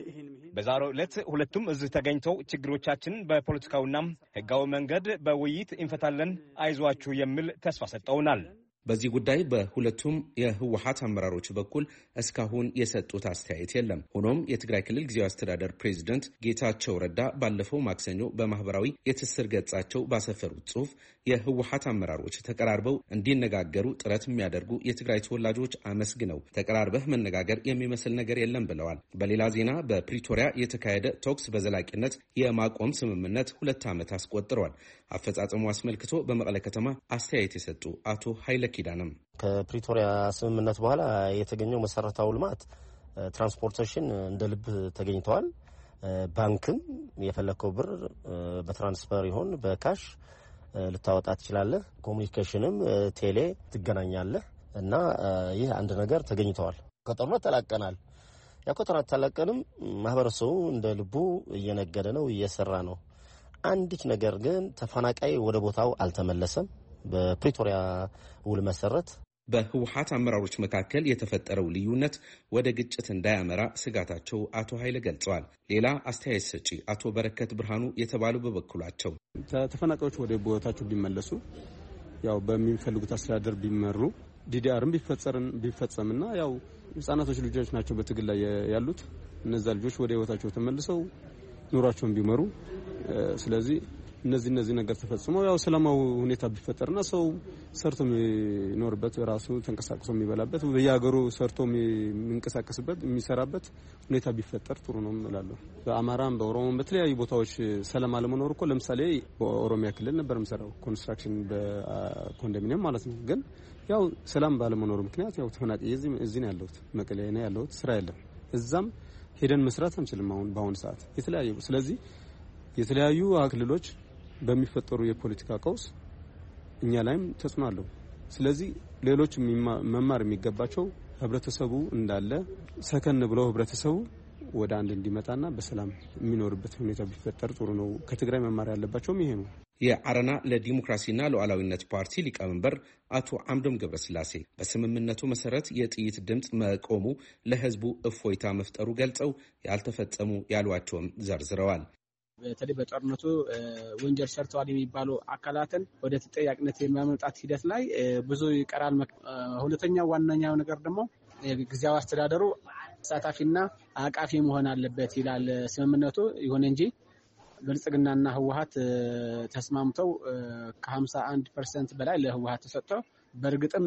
በዛሬው ዕለት ሁለቱም እዚህ ተገኝተው ችግሮቻችን በፖለቲካውና ህጋዊ መንገድ በውይይት እንፈታለን አይዟችሁ የሚል ተስፋ ሰጠውናል። በዚህ ጉዳይ በሁለቱም የህወሓት አመራሮች በኩል እስካሁን የሰጡት አስተያየት የለም። ሆኖም የትግራይ ክልል ጊዜያዊ አስተዳደር ፕሬዝዳንት ጌታቸው ረዳ ባለፈው ማክሰኞ በማህበራዊ የትስስር ገጻቸው ባሰፈሩት ጽሑፍ የህወሓት አመራሮች ተቀራርበው እንዲነጋገሩ ጥረት የሚያደርጉ የትግራይ ተወላጆች አመስግነው ተቀራርበህ መነጋገር የሚመስል ነገር የለም ብለዋል። በሌላ ዜና በፕሪቶሪያ የተካሄደ ቶክስ በዘላቂነት የማቆም ስምምነት 2 ዓመት አስቆጥሯል። አፈጻጸሙ አስመልክቶ በመቀለ ከተማ አስተያየት የሰጡ አቶ ኃይለ ኪዳንም ከፕሪቶሪያ ስምምነት በኋላ የተገኘው መሰረታዊ ልማት ትራንስፖርቴሽን እንደ ልብ ተገኝተዋል። ባንክም የፈለከው ብር በትራንስፈር ይሆን በካሽ ልታወጣ ትችላለህ። ኮሙኒኬሽንም ቴሌ ትገናኛለህ እና ይህ አንድ ነገር ተገኝተዋል። ከጦርነት ተላቀናል። ያው ከጦርነት ተላቀንም ማህበረሰቡ እንደ ልቡ እየነገደ ነው፣ እየሰራ ነው። አንዲት ነገር ግን ተፈናቃይ ወደ ቦታው አልተመለሰም። በፕሪቶሪያ ውል መሰረት በህወሓት አመራሮች መካከል የተፈጠረው ልዩነት ወደ ግጭት እንዳያመራ ስጋታቸው አቶ ኃይለ ገልጸዋል። ሌላ አስተያየት ሰጪ አቶ በረከት ብርሃኑ የተባሉ በበኩላቸው ተፈናቃዮች ወደ ቦታቸው ቢመለሱ ያው በሚፈልጉት አስተዳደር ቢመሩ ዲዲአርም ቢፈጸምና ያው ህጻናቶች ልጆች ናቸው በትግል ላይ ያሉት እነዛ ልጆች ወደ ህይወታቸው ተመልሰው ኑሯቸውን ቢመሩ ስለዚህ እነዚህ ነገር ተፈጽመው ያው ሰላማዊ ሁኔታ ቢፈጠርና ሰው ሰርቶ የሚኖርበት ራሱ ተንቀሳቅሶ የሚበላበት በየሀገሩ ሰርቶ የሚንቀሳቀስበት የሚሰራበት ሁኔታ ቢፈጠር ጥሩ ነው እላለሁ። በአማራም በኦሮሞም በተለያዩ ቦታዎች ሰላም አለመኖር እኮ ለምሳሌ በኦሮሚያ ክልል ነበር የምሰራው ኮንስትራክሽን በኮንዶሚኒየም ማለት ነው። ግን ያው ሰላም ባለመኖር ምክንያት ያው ተፈናቃይ እዚህ ነው ያለሁት፣ መቀሌ ነው ያለሁት፣ ስራ የለም። እዛም ሄደን መስራት አንችልም በአሁን ሰዓት የተለያዩ ስለዚህ የተለያዩ ክልሎች በሚፈጠሩ የፖለቲካ ቀውስ እኛ ላይም ተጽዕኖ አለው። ስለዚህ ሌሎች መማር የሚገባቸው ህብረተሰቡ እንዳለ ሰከን ብለው ህብረተሰቡ ወደ አንድ እንዲመጣና በሰላም የሚኖርበት ሁኔታ ቢፈጠር ጥሩ ነው። ከትግራይ መማር ያለባቸውም ይሄ ነው። የአረና ለዲሞክራሲና ሉዓላዊነት ፓርቲ ሊቀመንበር አቶ አምዶም ገብረስላሴ በስምምነቱ መሰረት የጥይት ድምፅ መቆሙ ለህዝቡ እፎይታ መፍጠሩ ገልጸው ያልተፈጸሙ ያሏቸውም ዘርዝረዋል። በተለይ በጦርነቱ ወንጀል ሰርተዋል የሚባሉ አካላትን ወደ ተጠያቂነት የማምጣት ሂደት ላይ ብዙ ይቀራል። ሁለተኛው ዋነኛው ነገር ደግሞ ጊዜያዊ አስተዳደሩ ተሳታፊና አቃፊ መሆን አለበት ይላል ስምምነቱ። ይሁን እንጂ ብልጽግናና ህወሓት ተስማምተው ከ51% በላይ ለህወሓት ተሰጥተው በእርግጥም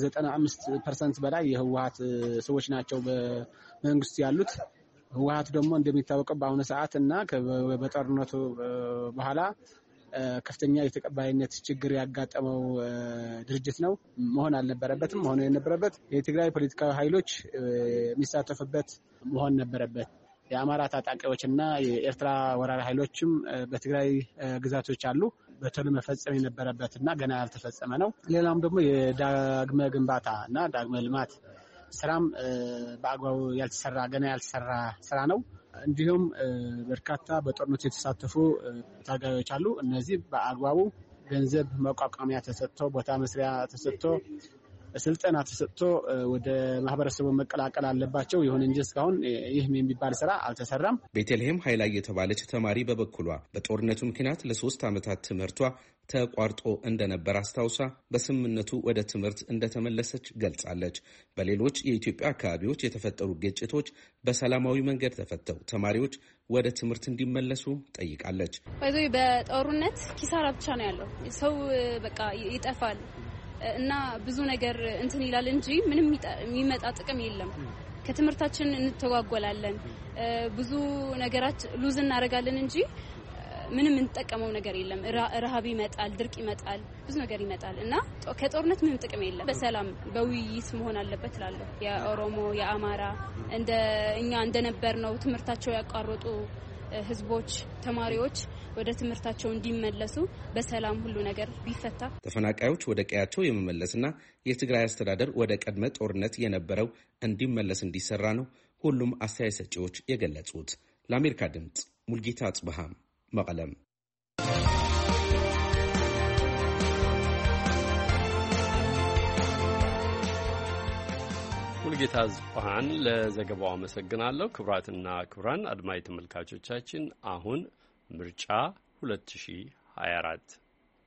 ከ95% በላይ የህወሓት ሰዎች ናቸው በመንግስት ያሉት። ህወሓት ደግሞ እንደሚታወቀው በአሁኑ ሰዓት እና በጦርነቱ በኋላ ከፍተኛ የተቀባይነት ችግር ያጋጠመው ድርጅት ነው። መሆን አልነበረበትም። ሆኖ የነበረበት የትግራይ ፖለቲካዊ ኃይሎች የሚሳተፉበት መሆን ነበረበት። የአማራ ታጣቂዎችና የኤርትራ ወራሪ ኃይሎችም በትግራይ ግዛቶች አሉ። በቶሎ መፈጸም የነበረበትና ገና ያልተፈጸመ ነው። ሌላም ደግሞ የዳግመ ግንባታ እና ዳግመ ልማት ስራም በአግባቡ ገና ያልተሰራ ስራ ነው። እንዲሁም በርካታ በጦርነቱ የተሳተፉ ታጋዮች አሉ። እነዚህ በአግባቡ ገንዘብ መቋቋሚያ ተሰጥቶ ቦታ መስሪያ ተሰጥቶ ስልጠና ተሰጥቶ ወደ ማህበረሰቡ መቀላቀል አለባቸው። ይሁን እንጂ እስካሁን ይህም የሚባል ስራ አልተሰራም። ቤተልሔም ኃይላይ የተባለች ተማሪ በበኩሏ በጦርነቱ ምክንያት ለ3 ዓመታት ትምህርቷ ተቋርጦ እንደነበር አስታውሳ በስምምነቱ ወደ ትምህርት እንደተመለሰች ገልጻለች። በሌሎች የኢትዮጵያ አካባቢዎች የተፈጠሩ ግጭቶች በሰላማዊ መንገድ ተፈተው ተማሪዎች ወደ ትምህርት እንዲመለሱ ጠይቃለች። በጦርነት ኪሳራ ብቻ ነው ያለው። ሰው በቃ ይጠፋል እና ብዙ ነገር እንትን ይላል እንጂ ምንም የሚመጣ ጥቅም የለም። ከትምህርታችን እንተጓጎላለን፣ ብዙ ነገራችን ሉዝ እናደርጋለን እንጂ ምንም እንጠቀመው ነገር የለም። ረሃብ ይመጣል፣ ድርቅ ይመጣል፣ ብዙ ነገር ይመጣል እና ከጦርነት ምንም ጥቅም የለም። በሰላም በውይይት መሆን አለበት እላለሁ። የኦሮሞ የአማራ እኛ እንደነበር ነው ትምህርታቸው ያቋረጡ ህዝቦች ተማሪዎች ወደ ትምህርታቸው እንዲመለሱ በሰላም ሁሉ ነገር ቢፈታ ተፈናቃዮች ወደ ቀያቸው የመመለስና የትግራይ አስተዳደር ወደ ቀድመ ጦርነት የነበረው እንዲመለስ እንዲሰራ ነው ሁሉም አስተያየት ሰጪዎች የገለጹት። ለአሜሪካ ድምጽ ሙልጌታ አጽብሃም መቀለም። ሙልጌታ አጽብሃን ለዘገባው አመሰግናለሁ። ክቡራትና ክቡራን አድማጭ ተመልካቾቻችን አሁን ምርጫ 2024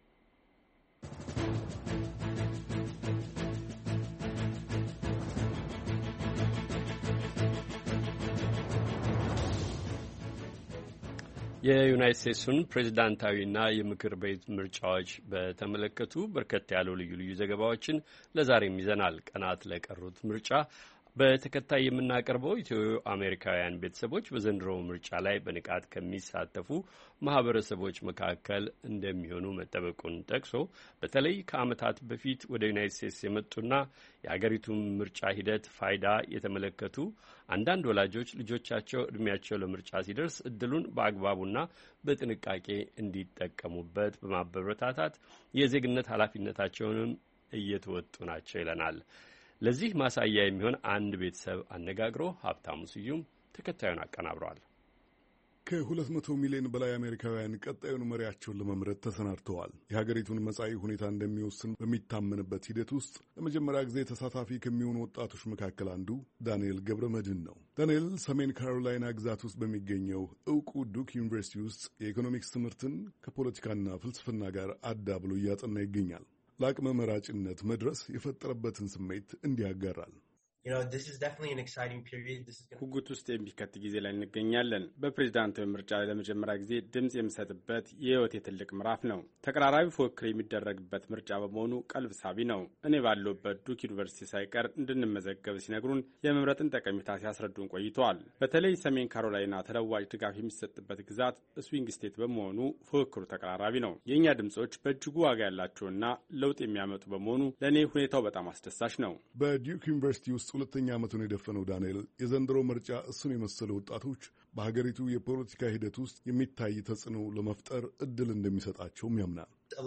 የዩናይትድ ስቴትሱን ፕሬዝዳንታዊና የምክር ቤት ምርጫዎች በተመለከቱ በርከት ያሉ ልዩ ልዩ ዘገባዎችን ለዛሬም ይዘናል። ቀናት ለቀሩት ምርጫ በተከታይ የምናቀርበው ኢትዮ አሜሪካውያን ቤተሰቦች በዘንድሮ ምርጫ ላይ በንቃት ከሚሳተፉ ማህበረሰቦች መካከል እንደሚሆኑ መጠበቁን ጠቅሶ በተለይ ከዓመታት በፊት ወደ ዩናይትድ ስቴትስ የመጡና የአገሪቱን ምርጫ ሂደት ፋይዳ የተመለከቱ አንዳንድ ወላጆች ልጆቻቸው እድሜያቸው ለምርጫ ሲደርስ እድሉን በአግባቡና በጥንቃቄ እንዲጠቀሙበት በማበረታታት የዜግነት ኃላፊነታቸውንም እየተወጡ ናቸው ይለናል። ለዚህ ማሳያ የሚሆን አንድ ቤተሰብ አነጋግሮ ሀብታሙ ስዩም ተከታዩን አቀናብረዋል። ከ200 ሚሊዮን በላይ አሜሪካውያን ቀጣዩን መሪያቸውን ለመምረጥ ተሰናድተዋል። የሀገሪቱን መጻኢ ሁኔታ እንደሚወስን በሚታመንበት ሂደት ውስጥ ለመጀመሪያ ጊዜ ተሳታፊ ከሚሆኑ ወጣቶች መካከል አንዱ ዳንኤል ገብረ መድህን ነው። ዳንኤል ሰሜን ካሮላይና ግዛት ውስጥ በሚገኘው እውቁ ዱክ ዩኒቨርሲቲ ውስጥ የኢኮኖሚክስ ትምህርትን ከፖለቲካና ፍልስፍና ጋር አዳብሎ እያጠና ይገኛል። ለአቅመ መራጭነት መድረስ የፈጠረበትን ስሜት እንዲህ ያጋራል። ጉጉት ውስጥ የሚከት ጊዜ ላይ እንገኛለን። በፕሬዝዳንታዊ ምርጫ ላይ ለመጀመሪያ ጊዜ ድምፅ የምሰጥበት የህይወቴ ትልቅ ምዕራፍ ነው። ተቀራራቢ ፉክክር የሚደረግበት ምርጫ በመሆኑ ቀልብ ሳቢ ነው። እኔ ባለሁበት ዱክ ዩኒቨርሲቲ ሳይቀር እንድንመዘገብ ሲነግሩን የመምረጥን ጠቀሜታ ሲያስረዱን ቆይተዋል። በተለይ ሰሜን ካሮላይና ተለዋጭ ድጋፍ የሚሰጥበት ግዛት ስዊንግ ስቴት በመሆኑ ፉክክሩ ተቀራራቢ ነው። የእኛ ድምፆች በእጅጉ ዋጋ ያላቸውና ለውጥ የሚያመጡ በመሆኑ ለእኔ ሁኔታው በጣም አስደሳች ነው። በዱክ ዩኒቨርሲቲ ውስጥ ሁለተኛ ዓመቱን የደፈነው ዳንኤል የዘንድሮ ምርጫ እሱን የመሰሉ ወጣቶች በሀገሪቱ የፖለቲካ ሂደት ውስጥ የሚታይ ተጽዕኖ ለመፍጠር እድል እንደሚሰጣቸውም ያምናል።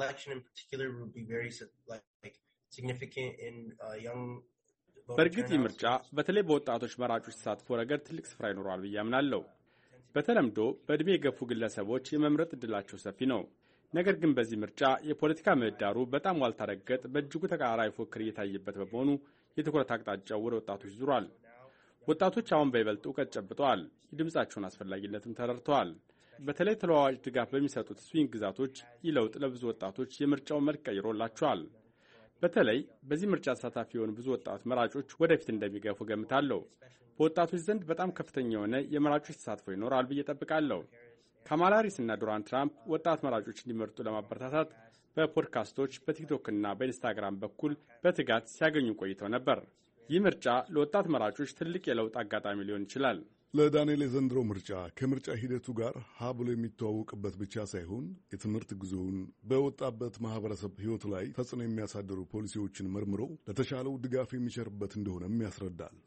በእርግጥ ይህ ምርጫ በተለይ በወጣቶች መራጮች ተሳትፎ ረገድ ትልቅ ስፍራ ይኖረዋል ብዬ አምናለሁ። በተለምዶ በዕድሜ የገፉ ግለሰቦች የመምረጥ እድላቸው ሰፊ ነው። ነገር ግን በዚህ ምርጫ የፖለቲካ ምህዳሩ በጣም ዋልታ ረገጥ በእጅጉ ተቀራራቢ ፉክክር እየታየበት በመሆኑ የትኩረት አቅጣጫው ወደ ወጣቶች ዙሯል። ወጣቶች አሁን በይበልጥ እውቀት ጨብጠዋል። የድምፃቸውን አስፈላጊነትም ተረድተዋል። በተለይ ተለዋዋጭ ድጋፍ በሚሰጡት ስዊንግ ግዛቶች ይህ ለውጥ ለብዙ ወጣቶች የምርጫውን መልክ ቀይሮላቸዋል። በተለይ በዚህ ምርጫ ተሳታፊ የሆኑ ብዙ ወጣት መራጮች ወደፊት እንደሚገፉ ገምታለሁ። በወጣቶች ዘንድ በጣም ከፍተኛ የሆነ የመራጮች ተሳትፎ ይኖራል ብዬ ጠብቃለሁ። ካማላ ሃሪስ እና ዶናልድ ትራምፕ ወጣት መራጮች እንዲመርጡ ለማበረታታት በፖድካስቶች በቲክቶክና በኢንስታግራም በኩል በትጋት ሲያገኙ ቆይተው ነበር። ይህ ምርጫ ለወጣት መራጮች ትልቅ የለውጥ አጋጣሚ ሊሆን ይችላል። ለዳንኤል የዘንድሮ ምርጫ ከምርጫ ሂደቱ ጋር ሀብሎ የሚተዋወቅበት ብቻ ሳይሆን የትምህርት ጉዞውን በወጣበት ማህበረሰብ ሕይወቱ ላይ ተጽዕኖ የሚያሳድሩ ፖሊሲዎችን መርምሮ ለተሻለው ድጋፍ የሚቸርበት እንደሆነም ያስረዳል።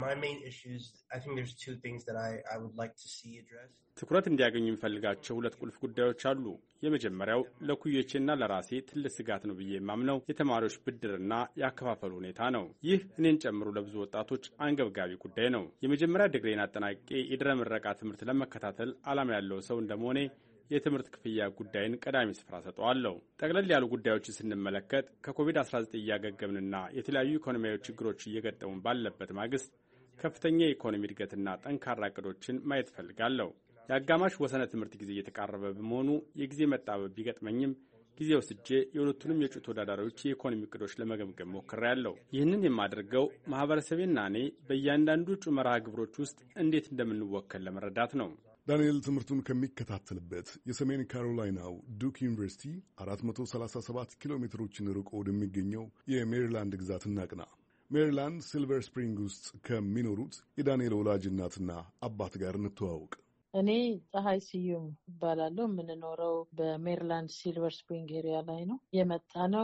ትኩረት እንዲያገኙ የሚፈልጋቸው ሁለት ቁልፍ ጉዳዮች አሉ። የመጀመሪያው ለኩዮቼና ለራሴ ትልቅ ስጋት ነው ብዬ የማምነው የተማሪዎች ብድርና የአከፋፈሉ ሁኔታ ነው። ይህ እኔን ጨምሮ ለብዙ ወጣቶች አንገብጋቢ ጉዳይ ነው። የመጀመሪያ ዲግሪን አጠናቅቄ የድህረ ምረቃ ትምህርት ለመከታተል ዓላማ ያለው ሰው እንደመሆኔ የትምህርት ክፍያ ጉዳይን ቀዳሚ ስፍራ ሰጠዋለሁ። ጠቅለል ያሉ ጉዳዮችን ስንመለከት ከኮቪድ-19 እያገገምንና የተለያዩ ኢኮኖሚያዊ ችግሮች እየገጠሙን ባለበት ማግስት ከፍተኛ የኢኮኖሚ እድገትና ጠንካራ እቅዶችን ማየት እፈልጋለሁ። የአጋማሽ ወሰነ ትምህርት ጊዜ እየተቃረበ በመሆኑ የጊዜ መጣበብ ቢገጥመኝም ጊዜ ወስጄ የሁለቱንም የእጩ ተወዳዳሪዎች የኢኮኖሚ እቅዶች ለመገምገም ሞክሬያለሁ። ይህንን የማደርገው ማህበረሰቤና እኔ በእያንዳንዱ እጩ መርሃ ግብሮች ውስጥ እንዴት እንደምንወከል ለመረዳት ነው። ዳንኤል ትምህርቱን ከሚከታተልበት የሰሜን ካሮላይናው ዱክ ዩኒቨርሲቲ 437 ኪሎ ሜትሮችን ርቆ ወደሚገኘው የሜሪላንድ ግዛት እናቅና። ሜሪላንድ ሲልቨር ስፕሪንግ ውስጥ ከሚኖሩት የዳንኤል ወላጅ እናትና አባት ጋር እንተዋውቅ። እኔ ፀሐይ ስዩም እባላለሁ። የምንኖረው በሜሪላንድ ሲልቨር ስፕሪንግ ኤሪያ ላይ ነው። የመጣ ነው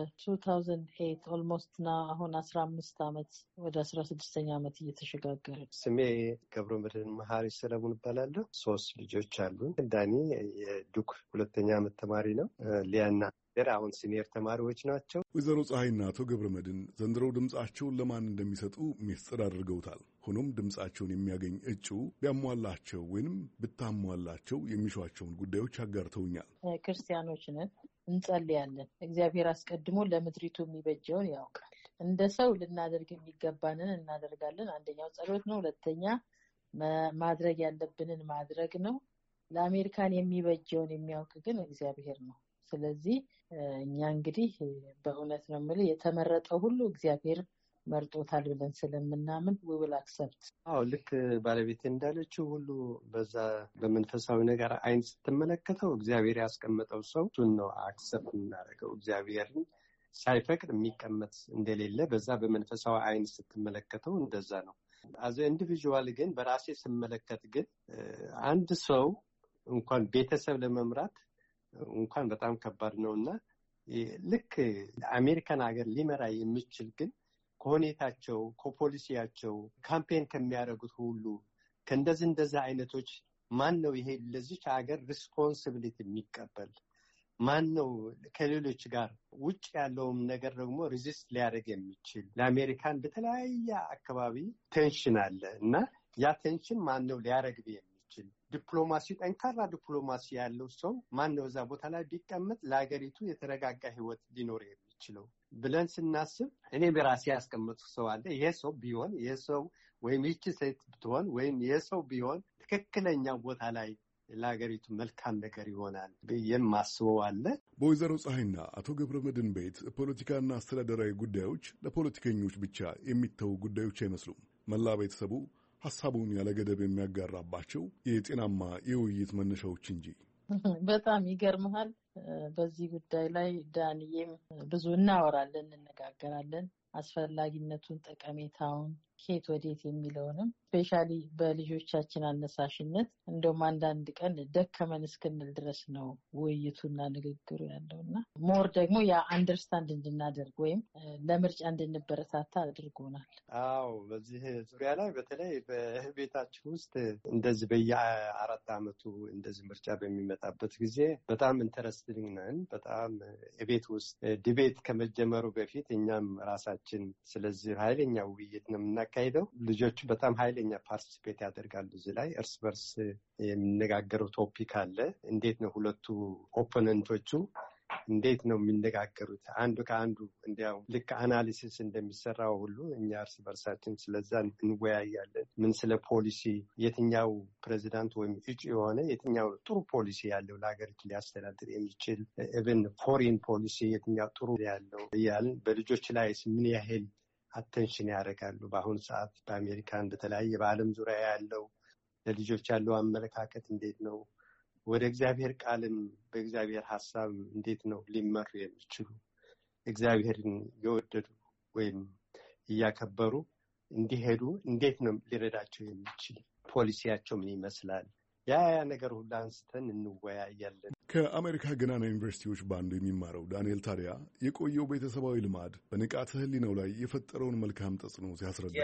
በ2008 ኦልሞስት ና አሁን 15 ዓመት ወደ 16ኛ ዓመት እየተሸጋገረ። ስሜ ገብረመድህን መሀሪ ሰለሞን እባላለሁ። 3 ልጆች አሉን። ዳኒ የዱክ 2ኛ ዓመት ተማሪ ነው። ሊያና አሁን ሲኒየር ተማሪዎች ናቸው። ወይዘሮ ፀሐይና አቶ ገብረመድህን ዘንድሮው ድምጻቸውን ለማን እንደሚሰጡ ሚስጥር አድርገውታል። ሆኖም ድምጻቸውን የሚያገኝ እጩ ቢያሟላቸው ወይንም ብታሟላቸው የሚሿቸውን ጉዳዮች አጋርተውኛል። ክርስቲያኖች ነን፣ እንጸልያለን። እግዚአብሔር አስቀድሞ ለምድሪቱ የሚበጀውን ያውቃል። እንደ ሰው ልናደርግ የሚገባንን እናደርጋለን። አንደኛው ጸሎት ነው። 2ኛ ማድረግ ያለብንን ማድረግ ነው። ለአሜሪካን የሚበጀውን የሚያውቅ ግን እግዚአብሔር ነው። ስለዚህ እኛ እንግዲህ በእውነት ነው የምልህ የተመረጠው ሁሉ እግዚአብሔር መርጦታል ብለን ስለምናምን we will accept። ልክ ባለቤቴ እንዳለችው ሁሉ በዛ በመንፈሳዊ ነገር አይን ስትመለከተው እግዚአብሔር ያስቀመጠው ሰው እሱን ነው አክሰፕት እናደርገው። እግዚአብሔርን ሳይፈቅድ የሚቀመጥ እንደሌለ በዛ በመንፈሳዊ አይን ስትመለከተው እንደዛ ነው። አዘ ኢንዲቪጁዋል ግን በራሴ ስመለከት ግን አንድ ሰው እንኳን ቤተሰብ ለመምራት እንኳን በጣም ከባድ ነውና ልክ አሜሪካን ሀገር ሊመራ የሚችል ግን ከሁኔታቸው ከፖሊሲያቸው ካምፔን ከሚያደርጉት ሁሉ ከእንደዚህ አይነቶች ማን ነው ይሄ ለዚች ሀገር ሪስፖንሲቢሊቲ የሚቀበል ማን ነው? ከሌሎች ጋር ውጭ ያለውም ነገር ደግሞ ሪዚስት ሊያደርግ የሚችል ለአሜሪካን በተለያየ አካባቢ ቴንሽን አለ እና ያ ቴንሽን ማን ነው ሊያደርግ የሚችል ዲፕሎማሲ ጠንካራ ዲፕሎማሲ ያለው ሰው ማን ነው እዛ ቦታ ላይ ቢቀመጥ ለሀገሪቱ የተረጋጋ ህይወት ሊኖር የሚችለው ብለን ስናስብ እኔ በራሴ ያስቀመጥኩ ሰው አለ። ይሄ ሰው ቢሆን ይሄ ሰው ወይም ይቺ ሴት ብትሆን ወይም ይሄ ሰው ቢሆን ትክክለኛ ቦታ ላይ ለሀገሪቱ መልካም ነገር ይሆናል ብዬም ማስበው አለ። በወይዘሮ ፀሐይና አቶ ገብረመድህን ቤት ፖለቲካና አስተዳደራዊ ጉዳዮች ለፖለቲከኞች ብቻ የሚተዉ ጉዳዮች አይመስሉም። መላ ቤተሰቡ ሀሳቡን ያለ ገደብ የሚያጋራባቸው የጤናማ የውይይት መነሻዎች እንጂ። በጣም ይገርምሃል። በዚህ ጉዳይ ላይ ዳንዬም ብዙ እናወራለን፣ እንነጋገራለን። አስፈላጊነቱን፣ ጠቀሜታውን፣ ኬት ወዴት የሚለውንም ስፔሻሊ በልጆቻችን አነሳሽነት እንደውም አንዳንድ ቀን ደከመን እስክንል ድረስ ነው ውይይቱና ንግግሩ ያለውና ሞር ደግሞ ያ አንደርስታንድ እንድናደርግ ወይም ለምርጫ እንድንበረታታ አድርጎናል። አዎ፣ በዚህ ዙሪያ ላይ በተለይ በቤታችን ውስጥ እንደዚህ በየ4 ዓመቱ እንደዚህ ምርጫ በሚመጣበት ጊዜ በጣም ኢንተረስቲንግ ነን። በጣም ቤት ውስጥ ዲቤት ከመጀመሩ በፊት እኛም ራሳችን ስለዚህ ኃይለኛ ውይይት ነው የምናካሄደው። ልጆቹ በጣም ኃይለኛ ፓርቲሲፔት ያደርጋሉ። እዚህ ላይ እርስ በርስ የሚነጋገረው ቶፒክ አለ። እንዴት ነው ሁለቱ ኦፖነንቶቹ እንዴት ነው የሚነጋገሩት? አንዱ ከአንዱ እንዲያው ልክ አናሊሲስ እንደሚሰራው ሁሉ እኛ እርስ በርሳችን ስለዛ እንወያያለን። ምን ስለ ፖሊሲ የትኛው ፕሬዚዳንት ወይም እጩ የሆነ የትኛው ጥሩ ፖሊሲ ያለው ለሀገሪቱ ሊያስተዳድር የሚችል ኢቭን ፎሪን ፖሊሲ የትኛው ጥሩ ያለው እያልን በልጆች ላይ ምን ያህል አቴንሽን ያደርጋሉ። በአሁኑ ሰዓት በአሜሪካን በተለያየ በዓለም ዙሪያ ያለው ለልጆች ያለው አመለካከት እንዴት ነው? ወደ እግዚአብሔር ቃልም በእግዚአብሔር ሀሳብ እንዴት ነው ሊመሩ የሚችሉ? እግዚአብሔርን የወደዱ ወይም እያከበሩ እንዲሄዱ እንዴት ነው ሊረዳቸው የሚችል? ፖሊሲያቸው ምን ይመስላል? ያ ነገር ሁሉ አንስተን እንወያያለን። ከአሜሪካ ገናና ዩኒቨርሲቲዎች በአንዱ የሚማረው ዳንኤል ታዲያ የቆየው ቤተሰባዊ ልማድ በንቃተ ሕሊናው ላይ የፈጠረውን መልካም ተጽዕኖ ሲያስረዳ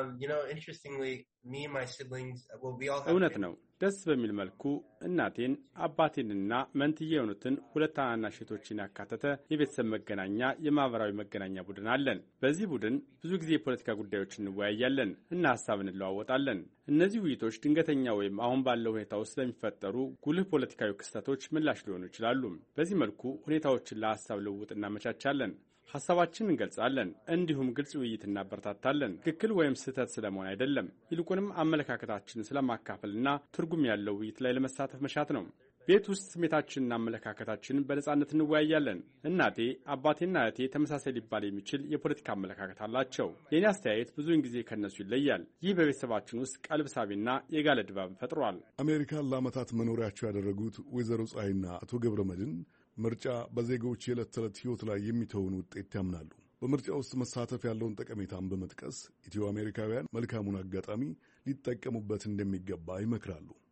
እውነት ነው። ደስ በሚል መልኩ እናቴን አባቴንና መንትዬ የሆኑትን 2 ታናናሽ እህቶችን ያካተተ የቤተሰብ መገናኛ የማህበራዊ መገናኛ ቡድን አለን። በዚህ ቡድን ብዙ ጊዜ የፖለቲካ ጉዳዮች እንወያያለን እና ሀሳብ እንለዋወጣለን። እነዚህ ውይይቶች ድንገተኛ ወይም አሁን ባለው ሁኔታ ውስጥ ስለሚፈጠሩ ጉልህ ፖለቲካዊ ክስተቶች ምላሽ ሊሆኑ ይችላሉ። በዚህ መልኩ ሁኔታዎችን ለሀሳብ ልውውጥ እናመቻቻለን። ሀሳባችንን እንገልጻለን። እንዲሁም ግልጽ ውይይት እናበረታታለን። ትክክል ወይም ስህተት ስለመሆን አይደለም፣ ይልቁንም አመለካከታችንን ስለማካፈልና ትርጉም ያለው ውይይት ላይ ለመሳተፍ መሻት ነው። ቤት ውስጥ ስሜታችንና አመለካከታችንን በነጻነት እንወያያለን። እናቴ፣ አባቴና እህቴ ተመሳሳይ ሊባል የሚችል የፖለቲካ አመለካከት አላቸው። የእኔ አስተያየት ብዙውን ጊዜ ከእነሱ ይለያል። ይህ በቤተሰባችን ውስጥ ቀልብ ሳቢና የጋለ ድባብ ፈጥሯል። አሜሪካን ለዓመታት መኖሪያቸው ያደረጉት ወይዘሮ ፀሐይና አቶ ገብረመድህን ምርጫ በዜጎች የዕለት ተዕለት ሕይወት ላይ የሚተውን ውጤት ያምናሉ። በምርጫ ውስጥ መሳተፍ ያለውን ጠቀሜታን በመጥቀስ ኢትዮ አሜሪካውያን መልካሙን አጋጣሚ ሊጠቀሙበት እንደሚገባ ይመክራሉ።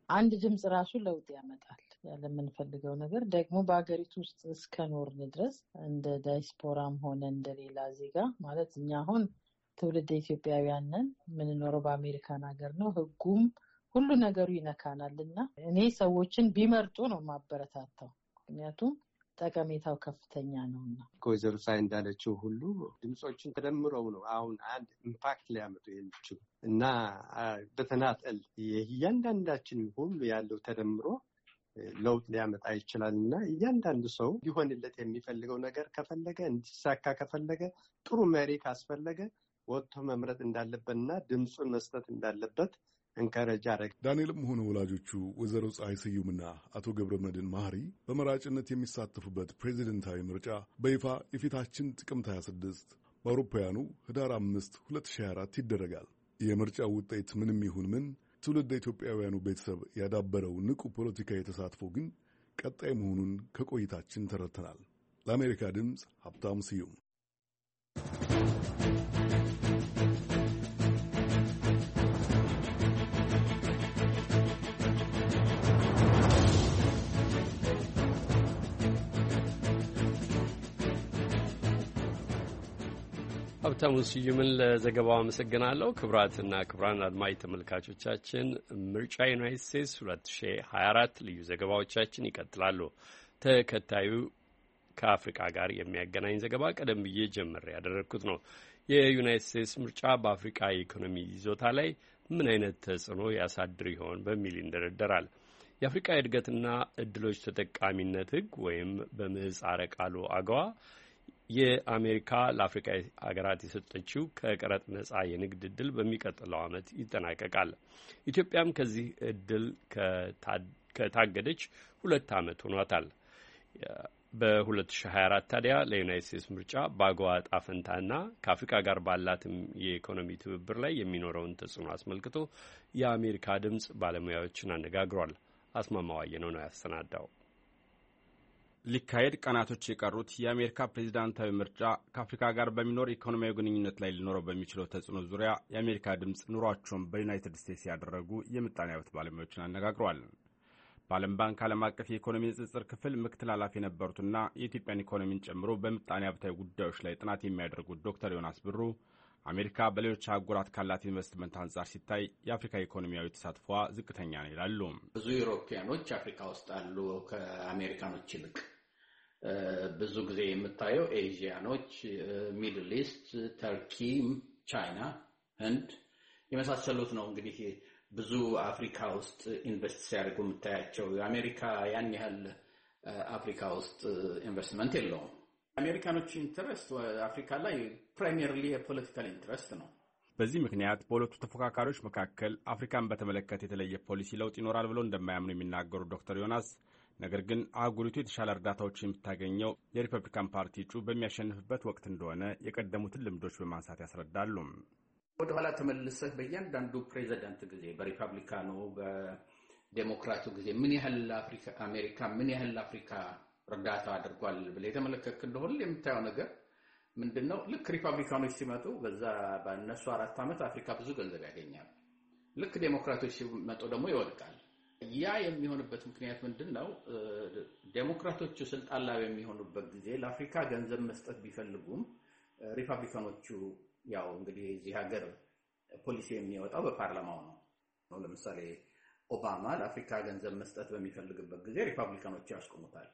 አንድ ድምጽ ራሱ ለውጥ ያመጣል። ያለምንፈልገው ነገር ደግሞ በአገሪቱ ውስጥ እስከኖርን ድረስ እንደ ዳያስፖራም ሆነ እንደሌላ ዜጋ ማለት እኛ አሁን ትውልድ ኢትዮጵያውያን ነን። የምንኖረው በአሜሪካን ሀገር ነው። ህጉም ሁሉ ነገሩ ይነካናልና እኔ ሰዎችን ቢመርጡ ነው ማበረታታው። ምክንያቱም ጠቀሜታው ከፍተኛ ነውና ወይዘሮ ሳይ እንዳለችው ሁሉ ድምጾችን ተደምረው ነው አሁን አንድ ኢምፓክት ሊያመጡ የሚችሉ እና በተናጠል እያንዳንዳችን ሁሉ ያለው ተደምሮ ለውጥ ሊያመጣ ይችላል እና እያንዳንዱ ሰው ሊሆንለት የሚፈልገው ነገር ከፈለገ እንዲሳካ ከፈለገ ጥሩ መሪ ካስፈለገ ወጥቶ መምረጥ እንዳለበትና ድምጹን መስጠት እንዳለበት እንከረጅ አረግ። ዳንኤልም ሆነ ወላጆቹ ወይዘሮ ፀሐይ ስዩምና አቶ ገብረመድህን መሐሪ በመራጭነት የሚሳተፉበት ፕሬዚደንታዊ ምርጫ በይፋ የፊታችን ጥቅምት 26 በአውሮፓውያኑ ህዳር 5 2024 ይደረጋል። የምርጫው ውጤት ምንም ይሁን ምን ትውልደ ኢትዮጵያውያኑ ቤተሰብ ያዳበረው ንቁ ፖለቲካዊ ተሳትፎ ግን ቀጣይ መሆኑን ከቆይታችን ተረድተናል። ለአሜሪካ ድምፅ ሀብታሙ ስዩም። ሀብታሙ ስዩምን ለዘገባው አመሰግናለሁ። ክቡራትና ክቡራን አድማጭ ተመልካቾቻችን ምርጫ ዩናይትድ ስቴትስ 2024 ልዩ ዘገባዎቻችን ይቀጥላሉ። ተከታዩ ከአፍሪካ ጋር የሚያገናኝ ዘገባ ቀደም ብዬ ጀምሬ ያደረግኩት ነው። የዩናይትድ ስቴትስ ምርጫ በአፍሪካ የኢኮኖሚ ይዞታ ላይ ምን አይነት ተጽዕኖ ያሳድር ይሆን በሚል ይንደረደራል። የአፍሪካ እድገትና እድሎች ተጠቃሚነት ሕግ ወይም በምህጻረ ቃሉ አገዋ የአሜሪካ ለአፍሪካ ሀገራት የሰጠችው ከቀረጥ ነጻ የንግድ እድል በሚቀጥለው ዓመት ይጠናቀቃል። ኢትዮጵያም ከዚህ እድል ከታገደች 2 ዓመት ሆኗታል። በ2024 ታዲያ ለዩናይትድ ስቴትስ ምርጫ በአገዋ ዕጣ ፈንታና ከአፍሪካ ጋር ባላትም የኢኮኖሚ ትብብር ላይ የሚኖረውን ተጽዕኖ አስመልክቶ የአሜሪካ ድምፅ ባለሙያዎችን አነጋግሯል። አስማማዋየ ነው ያሰናዳው። ሊካሄድ ቀናቶች የቀሩት የአሜሪካ ፕሬዚዳንታዊ ምርጫ ከአፍሪካ ጋር በሚኖር ኢኮኖሚያዊ ግንኙነት ላይ ሊኖረው በሚችለው ተጽዕኖ ዙሪያ የአሜሪካ ድምፅ ኑሯቸውን በዩናይትድ ስቴትስ ያደረጉ የምጣኔ ሀብት ባለሙያዎችን አነጋግሯል። በዓለም ባንክ ዓለም አቀፍ የኢኮኖሚ ንጽጽር ክፍል ምክትል ኃላፊ የነበሩትና የኢትዮጵያን ኢኮኖሚን ጨምሮ በምጣኔ ሀብታዊ ጉዳዮች ላይ ጥናት የሚያደርጉት ዶክተር ዮናስ ብሩ አሜሪካ በሌሎች አህጉራት ካላት ኢንቨስትመንት አንጻር ሲታይ የአፍሪካ ኢኮኖሚያዊ ተሳትፏ ዝቅተኛ ነው ይላሉ። ብዙ ዩሮፒያኖች አፍሪካ ውስጥ አሉ ከአሜሪካኖች ይልቅ። ብዙ ጊዜ የምታየው ኤዥያኖች፣ ሚድል ኢስት፣ ተርኪ፣ ቻይና፣ ህንድ የመሳሰሉት ነው። እንግዲህ ብዙ አፍሪካ ውስጥ ኢንቨስት ሲያደርጉ የምታያቸው። የአሜሪካ ያን ያህል አፍሪካ ውስጥ ኢንቨስትመንት የለውም። የአሜሪካኖች ኢንትረስት አፍሪካ ላይ ፕራይመሪሊ የፖለቲካል ኢንትረስት ነው። በዚህ ምክንያት በሁለቱ ተፎካካሪዎች መካከል አፍሪካን በተመለከተ የተለየ ፖሊሲ ለውጥ ይኖራል ብለው እንደማያምኑ የሚናገሩ ዶክተር ዮናስ ነገር ግን አህጉሪቱ የተሻለ እርዳታዎች የምታገኘው የሪፐብሊካን ፓርቲ እጩ በሚያሸንፍበት ወቅት እንደሆነ የቀደሙትን ልምዶች በማንሳት ያስረዳሉ። ወደኋላ ተመልሰህ በእያንዳንዱ ፕሬዚዳንት ጊዜ በሪፐብሊካኑ በዴሞክራቱ ጊዜ ምን ያህል አሜሪካ ምን ያህል አፍሪካ እርዳታ አድርጓል ብለህ የተመለከትክ እንደሆነ የምታየው ነገር ምንድነው? ልክ ሪፐብሊካኖች ሲመጡ በእነሱ 4 ዓመት አፍሪካ ብዙ ገንዘብ ያገኛል። ልክ ዴሞክራቶች ሲመጡ ደግሞ ይወድቃል። ያ የሚሆንበት ምክንያት ምንድነው? ዴሞክራቶቹ ስልጣን ላይ የሚሆኑበት ጊዜ ለአፍሪካ ገንዘብ መስጠት ቢፈልጉም ሪፐብሊካኖቹ ያው እንግዲህ እዚህ ሀገር ፖሊሲ የሚወጣው በፓርላማው ነው። ለምሳሌ ኦባማ ለአፍሪካ ገንዘብ መስጠት በሚፈልግበት ጊዜ ሪፐብሊካኖቹ ያስቆሙታል።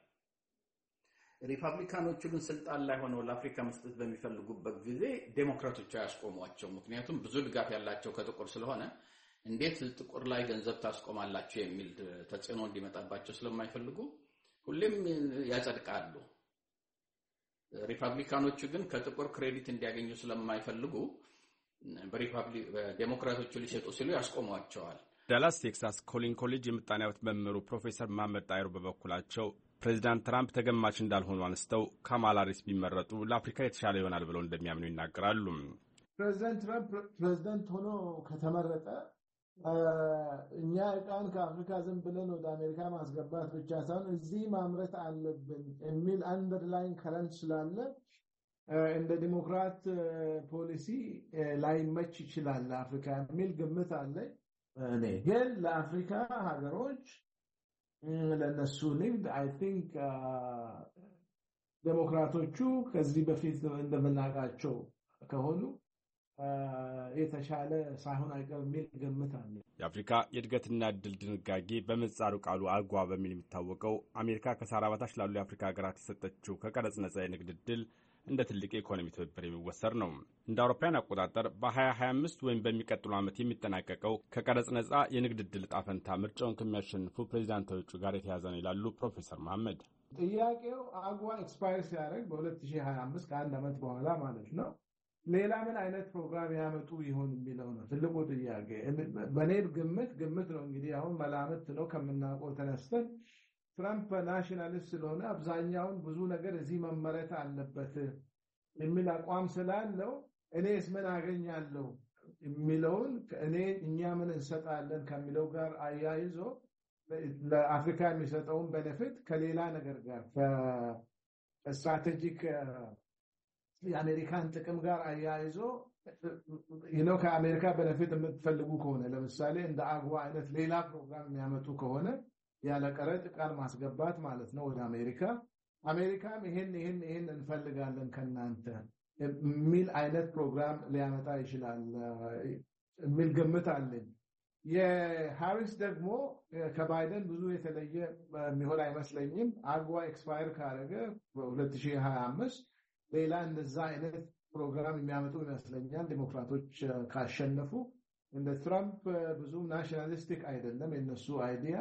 ሪፐብሊካኖቹ ግን ስልጣን ላይ ሆነው ለአፍሪካ መስጠት በሚፈልጉበት ጊዜ ዴሞክራቶቹ ያስቆሟቸው። ምክንያቱም ብዙ ድጋፍ ያላቸው ከጥቁር ስለሆነ እንዴት ጥቁር ላይ ገንዘብ ታስቆማላችሁ የሚል ተጽዕኖ እንዲመጣባቸው ስለማይፈልጉ ሁሌም ያጸድቃሉ። ሪፐብሊካኖቹ ግን ከጥቁር ክሬዲት እንዲያገኙ ስለማይፈልጉ በዴሞክራቶቹ ሊሰጡ ሲሉ ያስቆሟቸዋል። ዳላስ ቴክሳስ ኮሊን ኮሌጅ የምጣኔ ሀብት መምህሩ ፕሮፌሰር መሐመድ ጣይሩ በበኩላቸው ፕሬዚዳንት ትራምፕ ተገማች እንዳልሆኑ አንስተው ካማላ ሃሪስ ቢመረጡ ለአፍሪካ የተሻለ ይሆናል ብለው እንደሚያምኑ ይናገራሉ። ፕሬዚዳንት ትራምፕ ፕሬዚዳንት ሆኖ ከተመረጠ እኛ እቃን ከአፍሪካ ዝም ብለን ወደ አሜሪካ ማስገባት ብቻ ሳይሆን እዚህ ማምረት አለብን የሚል አንደርላይን ከረንት ስላለ እንደ ዲሞክራት ፖሊሲ ላይመች ይችላል ለአፍሪካ የሚል ግምት አለ። እኔ ግን ለአፍሪካ ሀገሮች ለነሱ ንግድ አይ ቲንክ ዴሞክራቶቹ ከዚህ በፊት እንደምናውቃቸው ከሆኑ የተሻለ ሳይሆን አይቀርም የሚል ግምት አለ። የአፍሪካ የእድገትና እድል ድንጋጌ በምህጻሩ ቃሉ አጓ በሚል የሚታወቀው አሜሪካ ከሳህራ በታች ላሉ የአፍሪካ ሀገራት የሰጠችው ከቀረጽ ነጻ የንግድ እድል እንደ ትልቅ የኢኮኖሚ ትብብር የሚወሰድ ነው። እንደ አውሮፓውያን አቆጣጠር በ2025 ወይም በሚቀጥለው ዓመት የሚጠናቀቀው ከቀረጽ ነጻ የንግድ እድል ዕጣ ፈንታ ምርጫውን ከሚያሸንፉ ፕሬዚዳንታዊ እጩ ጋር የተያዘ ነው ይላሉ ፕሮፌሰር መሐመድ። ጥያቄው አጓ ኤክስፓየር ሲያደርግ በ2025 ከአንድ ዓመት በኋላ ማለት ነው ሌላ ምን አይነት ፕሮግራም ያመጡ ይሆን የሚለው ነው ትልቁ ጥያቄ። በኔ ግምት ነው እንግዲህ አሁን መላምት ነው ከምናውቀው ተነስተን ትራምፕ ናሽናሊስት ስለሆነ አብዛኛውን ብዙ ነገር እዚህ መመረት አለበት የሚል አቋም ስላለው እኔስ ምን አገኛለሁ የሚለውን እኛ ምን እንሰጣለን ከሚለው ጋር አያይዞ ለአፍሪካ የሚሰጠውን ቤኔፊት ከሌላ ነገር ጋር ከስትራቴጂክ የአሜሪካን ጥቅም ጋር አያይዞ ከአሜሪካ ቤኔፊት የምትፈልጉ ከሆነ ለምሳሌ እንደ አግዋ አይነት ሌላ ፕሮግራም የሚያመጡ ከሆነ ያለ ቀረጥ ዕቃን ማስገባት ማለት ነው ወደ አሜሪካም ይሄን እንፈልጋለን ከናንተ የሚል አይነት ፕሮግራም ሊያመጣ ይችላል የሚል ግምት አለኝ። የሃሪስ ደግሞ ከባይደን ብዙ የተለየ የሚሆን አይመስለኝም። አግዋ ኤክስፓየር ካደረገ በ2025 ሌላ እንደዛ አይነት ፕሮግራም የሚያመጡ ይመስለኛል። ዲሞክራቶች ካሸነፉ እንደ ትራምፕ ብዙ ናሽናሊስቲክ አይደለም የነሱ አይዲያ።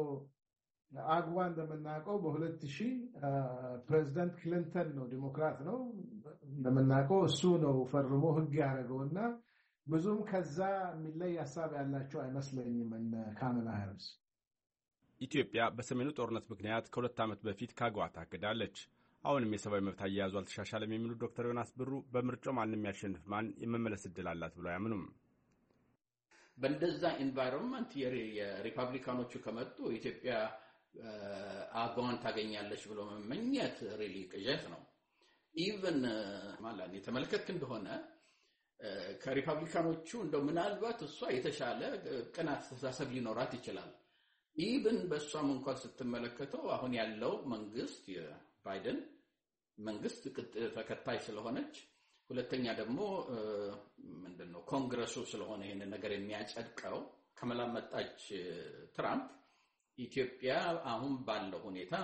አግዋ እንደምናውቀው በ2000 ፕሬዚደንት ክሊንተን ነው ዲሞክራት ነው እንደምናውቀው እሱ ነው ፈርሞ ህግ ያደረገውና ብዙም ከዛ የሚለይ ሀሳብ ያላቸው አይመስለኝም እነ ካማላ ሃሪስ። ኢትዮጵያ በሰሜኑ ጦርነት ምክንያት ከ2 ዓመት በፊት ከአግዋ ታግዳለች። አሁንም የሰብአዊ መብት አያያዙ አልተሻሻለም የሚሉት ዶክተር ዮናስ ብሩ በምርጫው ማንም የሚያሸንፍ ማን የመመለስ እድል አላት ብለው አያምኑም። በእንደዛ ኤንቫይሮንመንት የሪፐብሊካኖቹ ከመጡ ኢትዮጵያ አግዋን ታገኛለች ብሎ መመኘት ሪሊ ቅዠት ነው። ኢቭን ማለት የተመለከትክ እንደሆነ ከሪፐብሊካኖቹ እንደው ምናልባት እሷ የተሻለ ቅን አስተሳሰብ ሊኖራት ይችላል። ኢቭን በእሷም እንኳን ስትመለከተው አሁን ያለው መንግስት የባይደን መንግስት ተከታይ ስለሆነች፣ ሁለተኛ ደግሞ ምንድነው ኮንግረሱ ስለሆነ ይሄን ነገር የሚያጸድቀው ከመላመጣች ትራምፕ ኢትዮጵያ አሁን ባለው ሁኔታ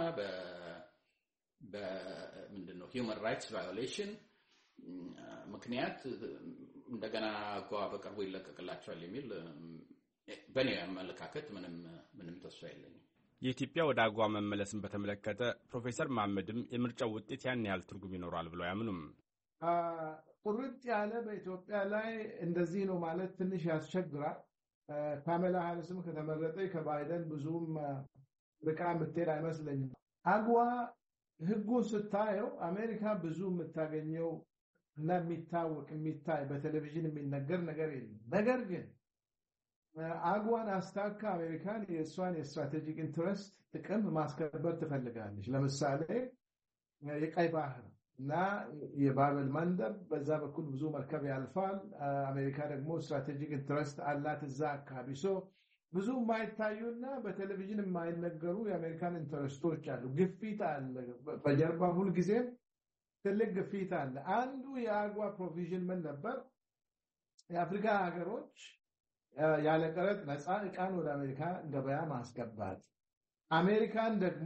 በምንድነው ሂውማን ራይትስ ቫዮሌሽን ምክንያት እንደገና አግዋ በቅርቡ ይለቀቅላቸዋል የሚል በእኔ አመለካከት ምንም ተስፋ የለኝም። የኢትዮጵያ ወደ አግዋ መመለስን በተመለከተ ፕሮፌሰር መሐመድም የምርጫው ውጤት ያን ያህል ትርጉም ይኖራል ብለው አያምኑም። ቁርጥ ያለ በኢትዮጵያ ላይ እንደዚህ ነው ማለት ትንሽ ያስቸግራል። ካማላ ሃሪስም ከተመረጠ ከባይደን ብዙም ርቃ የምትሄድ አይመስለኝም። አግዋ ህጉን ስታየው አሜሪካ ብዙ የምታገኘው እና የሚታይ በቴሌቪዥን የሚነገር ነገር የለም። ነገር ግን አግዋን አስታካ አሜሪካን የእሷን የስትራቴጂክ ኢንትረስት ጥቅም ማስከበር ትፈልጋለች። ለምሳሌ የቀይ ባህር እና የባበል መንደብ በዛ በኩል ብዙ መርከብ ያልፋል። አሜሪካ ደግሞ ስትራቴጂክ ኢንትረስት አላት እዛ አካባቢ። ብዙ የማይታዩና በቴሌቪዥን የማይነገሩ የአሜሪካን ኢንትረስቶች አሉ። ግፊት አለ በጀርባ ሁልጊዜ ትልቅ ግፊት አለ። አንዱ የአግዋ ፕሮቪዥን ምን ነበር? የአፍሪካ ሀገሮች ያለ ቀረጥ ነፃ ዕቃን ወደ አሜሪካ ገበያ ማስገባት፣ አሜሪካን ደግሞ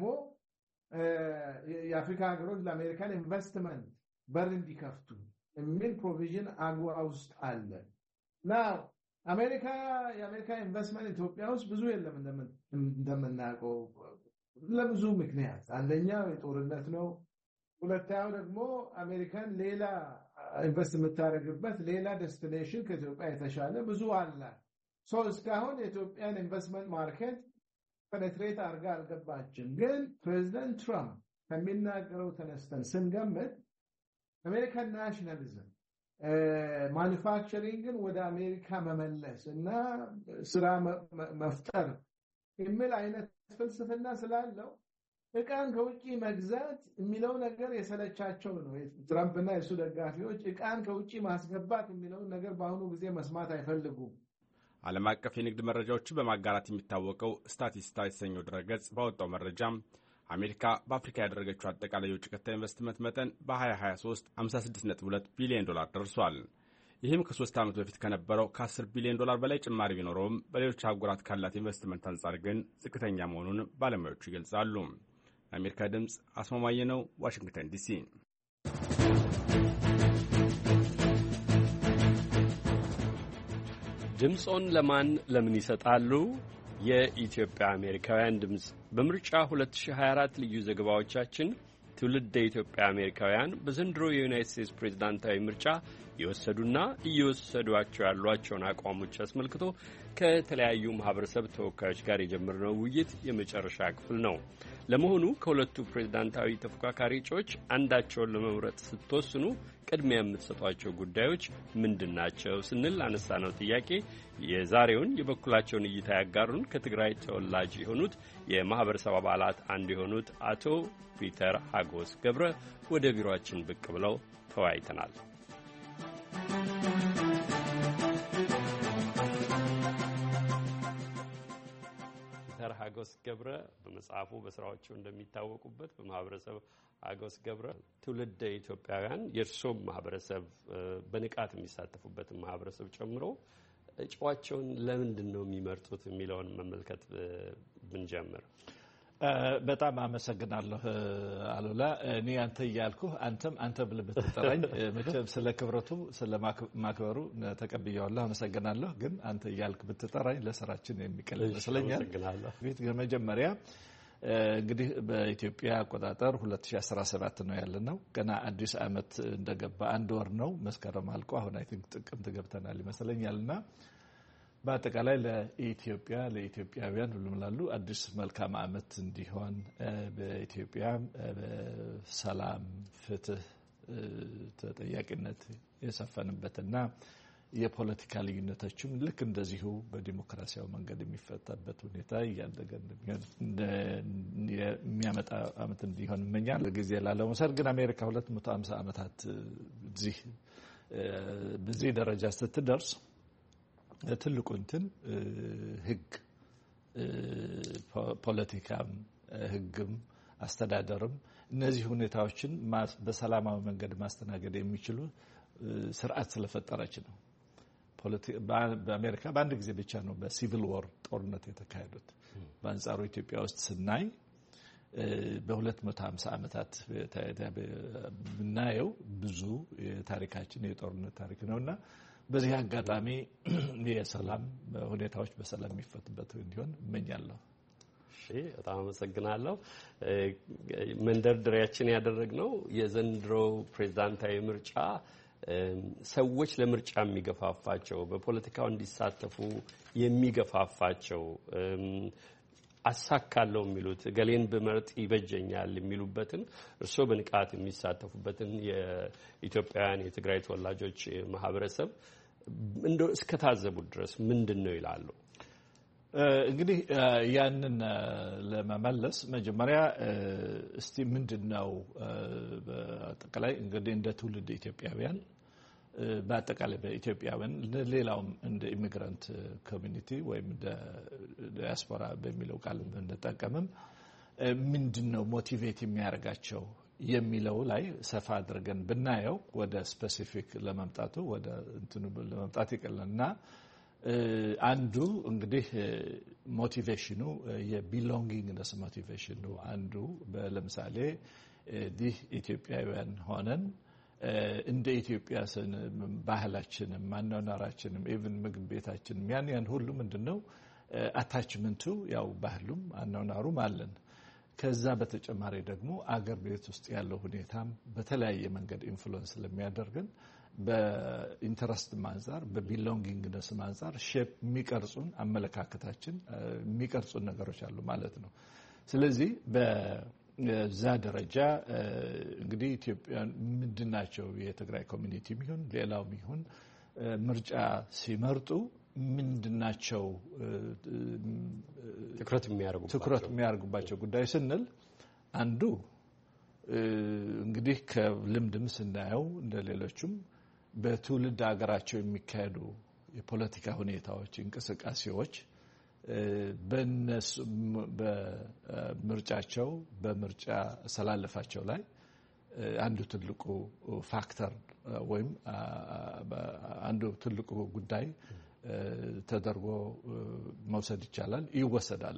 የአፍሪካ ሀገሮች ለአሜሪካን ኢንቨስትመንት በር እንዲከፍቱ የሚል ፕሮቪዥን አግዋ ውስጥ አለ። ናው የአሜሪካ ኢንቨስትመንት ኢትዮጵያ ውስጥ ብዙ የለም እንደምናውቀው ለብዙ ምክንያት። አንደኛው የጦርነት ነው። ሁለተኛው ደግሞ አሜሪካን ሌላ ኢንቨስት የምታደርግበት ሌላ ዴስቲኔሽን ከኢትዮጵያ የተሻለ ብዙ አለ። እስካሁን የኢትዮጵያን ኢንቨስትመንት ማርኬት ፔኔትሬት አድርጋ አልገባችም። ግን ፕሬዚደንት ትራምፕ ከሚናገረው ተነስተን ስንገምት አሜሪካን ናሽናሊዝም ማኑፋክቸሪንግን ወደ አሜሪካ መመለስ እና ስራ መፍጠር የሚል አይነት ፍልስፍና ስላለው ዕቃን ከውጪ መግዛት የሚለው ነገር የሰለቻቸው ነው። ትራምፕ እና የሱ ደጋፊዎች ዕቃን ከውጪ ማስገባት የሚለውን ነገር በአሁኑ ጊዜ መስማት አይፈልጉም። ዓለም አቀፍ የንግድ መረጃዎችን በማጋራት የሚታወቀው ስታቲስታ የተሰኘው ድረገጽ ባወጣው መረጃ አሜሪካ በአፍሪካ ያደረገችው አጠቃላይ የውጭ ቀጥታ ኢንቨስትመንት መጠን በ2023 $56.2 ቢሊዮን ደርሷል። ይህም ከ3 ዓመት በፊት ከነበረው ከ$10 ቢሊዮን በላይ ጭማሪ ቢኖረውም በሌሎች አህጉራት ካላት ኢንቨስትመንት አንጻር ግን ዝቅተኛ መሆኑን ባለሙያዎቹ ይገልጻሉ። የአሜሪካ ድምፅ አስማማየ ነው፣ ዋሽንግተን ዲሲ። ድምጾን ለምን ይሰጣሉ? የኢትዮጵያ አሜሪካውያን ድምጽ በምርጫ 2024 ልዩ ዘገባዎቻችን ትውልደ ኢትዮጵያ አሜሪካውያን በዘንድሮ የዩናይትድ ስቴትስ ፕሬዝዳንታዊ ምርጫ የወሰዱና እየወሰዷቸው ያሏቸውን አቋሞች አስመልክቶ ከተለያዩ ማህበረሰብ ተወካዮች ጋር የጀመርነው ውይይት የመጨረሻ ክፍል ነው። ለመሆኑ ከሁለቱ ፕሬዝዳንታዊ ተፎካካሪ እጩዎች አንዳቸውን ለመምረጥ ስትወስኑ ቅድሚያ የምትሰጧቸው ጉዳዮች ምንድናቸው ስንል አነሳነው ጥያቄ የዛሬውን የበኩላቸውን እይታ ያጋሩን ከትግራይ ተወላጅ የሆኑት የማህበረሰብ አባላት አንዱ የሆኑት አቶ ፒተር ሀጎስ ገብረ ወደ ቢሮአችን ብቅ ብለው ተወያይተናል። ፒተር ሀጎስ ገብረ በመጽሐፉ በስራዎቹ እንደሚታወቁበት በማህበረሰብ ሀጎስ ገብረ ትውልደ ኢትዮጵያውያን የእርሶም ማህበረሰብ በንቃት የሚሳተፉበትን ማህበረሰብ ጨምሮ እጩዋቸውን ለምንድን ነው የሚመርጡት የሚለውን መመልከት ብንጀምር። በጣም አመሰግናለሁ አሉላ። እኔ አንተ እያልኩ አንተ ብለህ ብትጠራኝ መቼም ስለ ክብረቱ ስለ ማክበሩ ተቀብያለሁ፣ አመሰግናለሁ። ግን አንተ እያልክ ብትጠራኝ ለስራችን የሚቀል ይመስለኛል። መጀመሪያ እንግዲህ በኢትዮጵያ አቆጣጠር 2017 ነው ያለነው። ገና አዲስ ዓመት እንደገባ አንድ ወር ነው፣ መስከረም አልቆ አሁን አይ ቲንክ ጥቅምት ገብተናል ይመስለኛልና በአጠቃላይ ለኢትዮጵያ ለኢትዮጵያውያን ሁሉም ላሉ አዲስ መልካም ዓመት እንዲሆን በኢትዮጵያ ሰላም፣ ፍትህ፣ ተጠያቂነት የሰፈነበትና የፖለቲካ ልዩነቶችም ልክ እንደዚሁ በዲሞክራሲያዊ መንገድ የሚፈታበት ሁኔታ እያደገ የሚያመጣ ዓመት እንዲሆን እመኛለሁ። ጊዜ ላለመውሰድ ግን አሜሪካ 250 ዓመታት በዚህ ደረጃ ስትደርስ ትልቁ ህግ፣ ፖለቲካም፣ ህግም፣ አስተዳደርም እነዚህ ሁኔታዎችን በሰላማዊ መንገድ ማስተናገድ የሚችሉ ስርዓት ስለፈጠረች ነው። በአሜሪካ በአንድ ጊዜ ብቻ ነው በሲቪል ዋር ጦርነት የተካሄዱት። በአንጻሩ ኢትዮጵያ ውስጥ ስናይ በ250 ዓመታት ብናየው ብዙ የታሪካችን የጦርነት ታሪክ ነውና በዚህ አጋጣሚ የሰላም ሁኔታዎች በሰላም የሚፈቱበት እንዲሆን እመኛለሁ። እሺ፣ በጣም አመሰግናለሁ። መንደርደሪያችን ያደረግነው የዘንድሮ ፕሬዝዳንታዊ ምርጫ ሰዎች ለምርጫ የሚገፋፋቸው በፖለቲካው እንዲሳተፉ የሚገፋፋቸው አሳካለው የሚሉት ገሌን በመርጥ ይበጀኛል የሚሉበትን እርስዎ በንቃት የሚሳተፉበትን የኢትዮጵያውያን የትግራይ ተወላጆች ማህበረሰብ እንደው እስከታዘቡት ድረስ ምንድን ነው ይላሉ? እንግዲህ ያንን ለመመለስ መጀመሪያ እስቲ ምንድነው በአጠቃላይ እንግዲህ እንደ ትውልድ ኢትዮጵያውያን በአጠቃላይ በኢትዮጵያውያን ሌላውም እንደ ኢሚግራንት ኮሚኒቲ ወይም እንደ ዲያስፖራ በሚለው ቃል እንጠቀምም ምንድነው ሞቲቬት የሚያደርጋቸው የሚለው ላይ ሰፋ አድርገን ብናየው ወደ ስፔሲፊክ ለማምጣቱ ወደ እንትኑ ለማምጣት ይቀርልና አንዱ እንግዲህ ሞቲቬሽኑ የቢሎንጊንግነስ ሞቲቬሽኑ አንዱ ለምሳሌ ዲህ ኢትዮጵያውያን ሆነን እንደ ኢትዮጵያ ባህላችንም ማንነታችንም ኢቭን ምግብ ቤታችንም ያን ሁሉ ምንድነው አታችመንቱ ያው ባህሉም አናናሩም አለን። ከዛ በተጨማሪ ደግሞ አገር ቤት ውስጥ ያለው ሁኔታም በተለያየ መንገድ ኢንፍሉዌንስ ለሚያደርገን በኢንተረስት ማንዛር በቢሎንጊንግነስ ማንዛር ሼፕ የሚቀርጹን አመለካከታችን የሚቀርጹን ነገሮች አሉ ማለት ነው። ስለዚህ በዛ ደረጃ እንግዲህ ኢትዮጵያን ምንድናቸው የትግራይ ኮሚኒቲ ይሁን ሌላው ይሁን ምርጫ ሲመርጡ ምንድናቸው ትኩረት የሚያደርጉባቸው ጉዳይ ስንል አንዱ እንግዲህ ከልምድም ስናየው እንደሌሎችም በትውልድ ሀገራቸው የሚካሄዱ የፖለቲካ ሁኔታዎች እንቅስቃሴዎች በነሱ በምርጫቸው በምርጫ ሰላለፋቸው ላይ አንዱ ትልቁ ፋክተር ወይም አንዱ ትልቁ ጉዳይ ተደርጎ መውሰድ ይቻላል ይወሰዳል።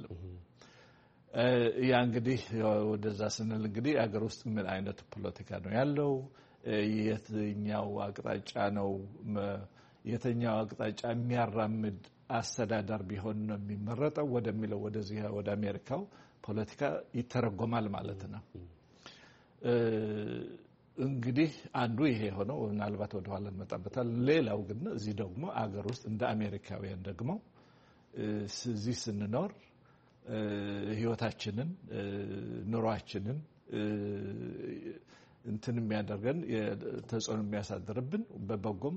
ያ እንግዲህ ወደዛ ስንል እንግዲህ አገር ውስጥ ምን አይነት ፖለቲካ ነው ያለው የትኛው አቅጣጫ ነው የትኛው አቅጣጫ የሚያራምድ አስተዳደር ቢሆን ነው የሚመረጠው ወደሚለው ወደዚህ ወደ አሜሪካው ፖለቲካ ይተረጎማል ማለት ነው። እንግዲህ አንዱ ይሄ ሆነው ምናልባት ወደ ኋላ እንመጣበታለን። ሌላው ግን እዚህ ደግሞ አገር ውስጥ እንደ አሜሪካውያን ደግሞ እዚህ ስንኖር ህይወታችንን ኑሯችንን እንትን የሚያደርገን ተጽዕኖ የሚያሳድርብን በበጎም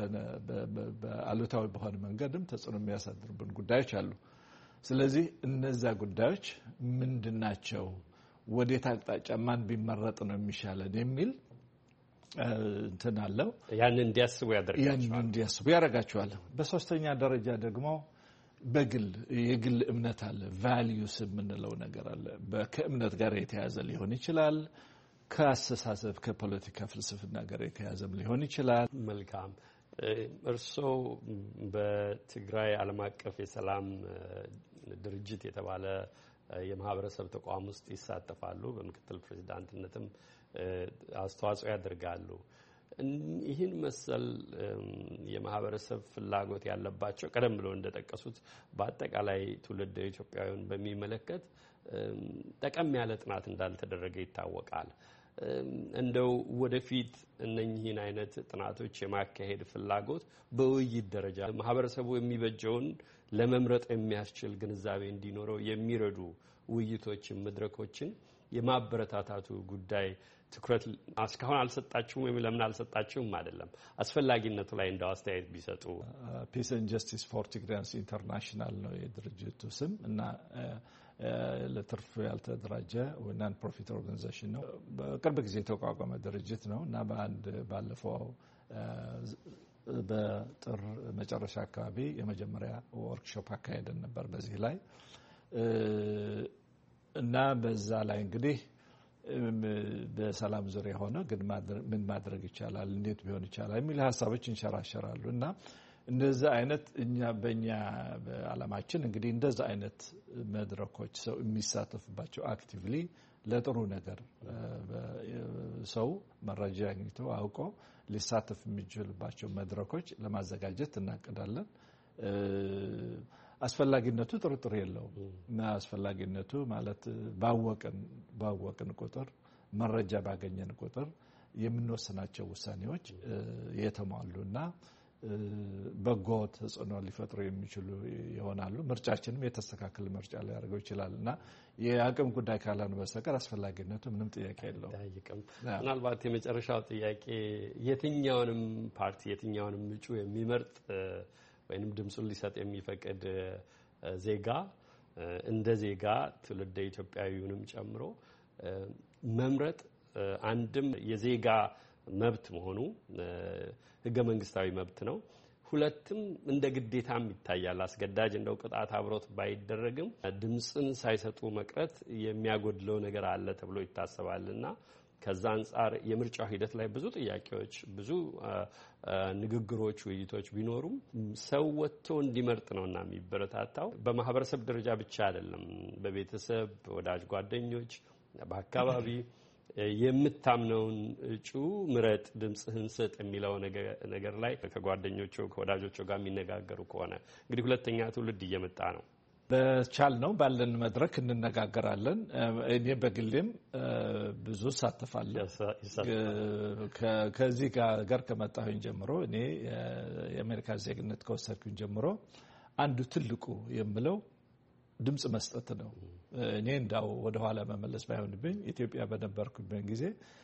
በአሉታዊ በሆነ መንገድም ተጽዕኖ የሚያሳድርብን ጉዳዮች አሉ። ስለዚህ እነዛ ጉዳዮች ምንድናቸው? ወዴት አቅጣጫ ማን ቢመረጥ ነው የሚሻለን የሚል እንትን አለው። ያን እንዲያስቡ ያደርጋቸዋል። በሶስተኛ ደረጃ ደግሞ በግል የግል እምነት አለ። ቫልዩስ የምንለው ነገር አለ። ከእምነት ጋር የተያዘ ሊሆን ይችላል። ከአስተሳሰብ ከፖለቲካ ፍልስፍና ጋር የተያዘም ሊሆን ይችላል። መልካም። እርስዎ በትግራይ ዓለም አቀፍ የሰላም ድርጅት የተባለ የማህበረሰብ ተቋም ውስጥ ይሳተፋሉ። በምክትል ፕሬዝዳንትነትም አስተዋጽኦ ያደርጋሉ። ይህን መሰል የማህበረሰብ ፍላጎት ያለባቸው ቀደም ብለው እንደጠቀሱት በአጠቃላይ ትውልደ ኢትዮጵያውያን በሚመለከት ጠቀም ያለ ጥናት እንዳልተደረገ ይታወቃል። እንደው ወደፊት እነኚህን አይነት ጥናቶች የማካሄድ ፍላጎት በውይይት ደረጃ ማህበረሰቡ የሚበጀውን ለመምረጥ የሚያስችል ግንዛቤ እንዲኖረው የሚረዱ ውይይቶችን መድረኮችን የማበረታታቱ ጉዳይ ትኩረት እስካሁን አልሰጣችሁም ወይም ለምን አልሰጣችሁም አይደለም፣ አስፈላጊነቱ ላይ እንደው አስተያየት ቢሰጡ። ፒስ ኤንድ ጀስቲስ ፎር ቲግራያንስ ኢንተርናሽናል ነው የድርጅቱ ስም እና ለትርፍ ያልተደራጀ ናን ፕሮፊት ኦርጋናይዜሽን ነው። በቅርብ ጊዜ የተቋቋመ ድርጅት ነው እና ባለፈው በጥር መጨረሻ አካባቢ የመጀመሪያ ወርክሾፕ አካሄደን ነበር በዚህ ላይ እና በዛ ላይ እንግዲህ በሰላም ዙሪያ ሆነ ግን ምን ማድረግ ይቻላል እንዴት ቢሆን ይቻላል የሚል ሐሳቦች እንሸራሸራሉ እና እንደዛ አይነት እኛ በእኛ በዓለማችን እንግዲህ እንደዛ አይነት መድረኮች ሰው የሚሳተፍባቸው አክቲቭሊ ለጥሩ ነገር ሰው መረጃ አግኝቶ አውቆ ሊሳተፍ የሚችልባቸው መድረኮች ለማዘጋጀት እናቀዳለን። አስፈላጊነቱ ጥርጥር የለውም እና አስፈላጊነቱ ማለት ባወቅን ቁጥር መረጃ ባገኘን ቁጥር የምንወስናቸው ውሳኔዎች የተሟሉና በጎ ተጽዕኖ ሊፈጥሩ የሚችሉ ይሆናሉ። ምርጫችንም የተስተካከለ ምርጫ ሊያደርገው ይችላልና የአቅም ጉዳይ ካለን በስተቀር አስፈላጊነቱ ምንም ጥያቄ የለውም። ምናልባት የመጨረሻው ጥያቄ የትኛውንም ፓርቲ የትኛውንም እጩ የሚመርጥ ወይንም ድምጹን ሊሰጥ የሚፈቅድ ዜጋ እንደ ዜጋ ትውልደ ኢትዮጵያዊውንም ጨምሮ መምረጥ አንድም የዜጋ መብት መሆኑ ህገ መንግስታዊ መብት ነው። ሁለትም እንደ ግዴታም ይታያል። አስገዳጅ እንደው ቅጣት አብሮት ባይደረግም ድምጽን ሳይሰጡ መቅረት የሚያጎድለው ነገር አለ ተብሎ ይታሰባልና ከዛ አንፃር የምርጫው ሂደት ላይ ብዙ ጥያቄዎች፣ ብዙ ንግግሮች፣ ውይይቶች ቢኖሩም ሰው ወጥቶ እንዲመርጥ ነውና የሚበረታታው በማህበረሰብ ደረጃ ብቻ አይደለም። በቤተሰብ፣ ወዳጅ ጓደኞች፣ በአካባቢ የምታምነውን እጩ ምረጥ፣ ድምጽህን ስጥ የሚለው ነገር ላይ ከጓደኞቹ ከወዳጆቹ ጋር የሚነጋገሩ ከሆነ እንግዲህ ሁለተኛ ትውልድ እየመጣ ነው። በቻል ነው ባለን መድረክ እንነጋገራለን። እኔ በግሌም ብዙ ሳተፋለሁ። ከዚህ ጋር ከመጣሁኝ ጀምሮ እኔ የአሜሪካ ዜግነት ከወሰድኩኝ ጀምሮ አንዱ ትልቁ የምለው ድምጽ መስጠት ነው። እኔ እንዳው ወደ ኋላ መመለስ ባይሆንብኝ ኢትዮጵያ በነበርኩበት ጊዜ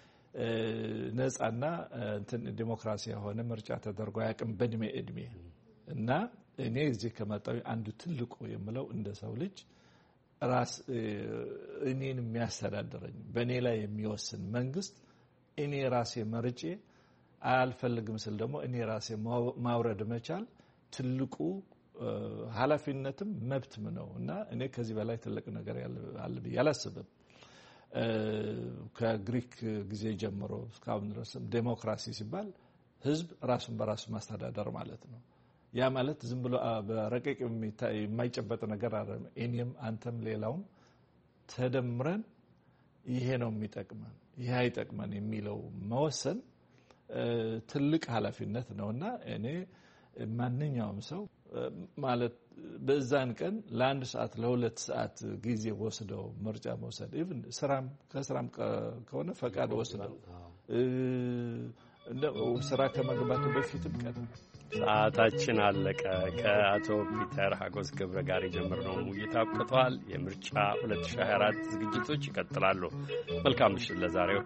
ነፃና ዲሞክራሲ የሆነ ምርጫ ተደርጎ አያውቅም በእድሜ እና እኔ እዚህ ከመጣሁ አንዱ ትልቁ የምለው እንደ ሰው ልጅ ራስ እኔን የሚያስተዳድረኝ በእኔ ላይ የሚወስን መንግስት እኔ ራሴ መርጬ አልፈልግም ስል ደግሞ እኔ ራሴ ማውረድ መቻል ትልቁ ኃላፊነትም መብትም ነው እና እኔ ከዚህ በላይ ትልቅ ነገር አለ ብዬ አላስብም። ከግሪክ ጊዜ ጀምሮ እስካሁን ድረስ ዴሞክራሲ ሲባል ህዝብ ራሱን በራሱ ማስተዳደር ማለት ነው። ያ ማለት ዝም ብሎ በረቂቅ የማይጨበጥ ነገር አይደለም። እኔም አንተም ሌላውም ተደምረን ይሄ ነው የሚጠቅመን ይሄ አይጠቅመን የሚለው መወሰን ትልቅ ኃላፊነት ነውና እኔ ማንኛውም ሰው ማለት በዛን ቀን ለአንድ ሰዓት ለሁለት ሰዓት ጊዜ ወስደው ምርጫ መውሰድ ኢቭን ከስራም ከሆነ ፈቃድ ወስደው ስራ ከመግባቱ በፊትም ቀን ሰዓታችን አለቀ። ከአቶ ፒተር ሀጎስ ገብረ ጋር የጀመርነው ውይይት አብቅቷል። የምርጫ 2024 ዝግጅቶች ይቀጥላሉ። መልካም ምሽት ለዛሬው።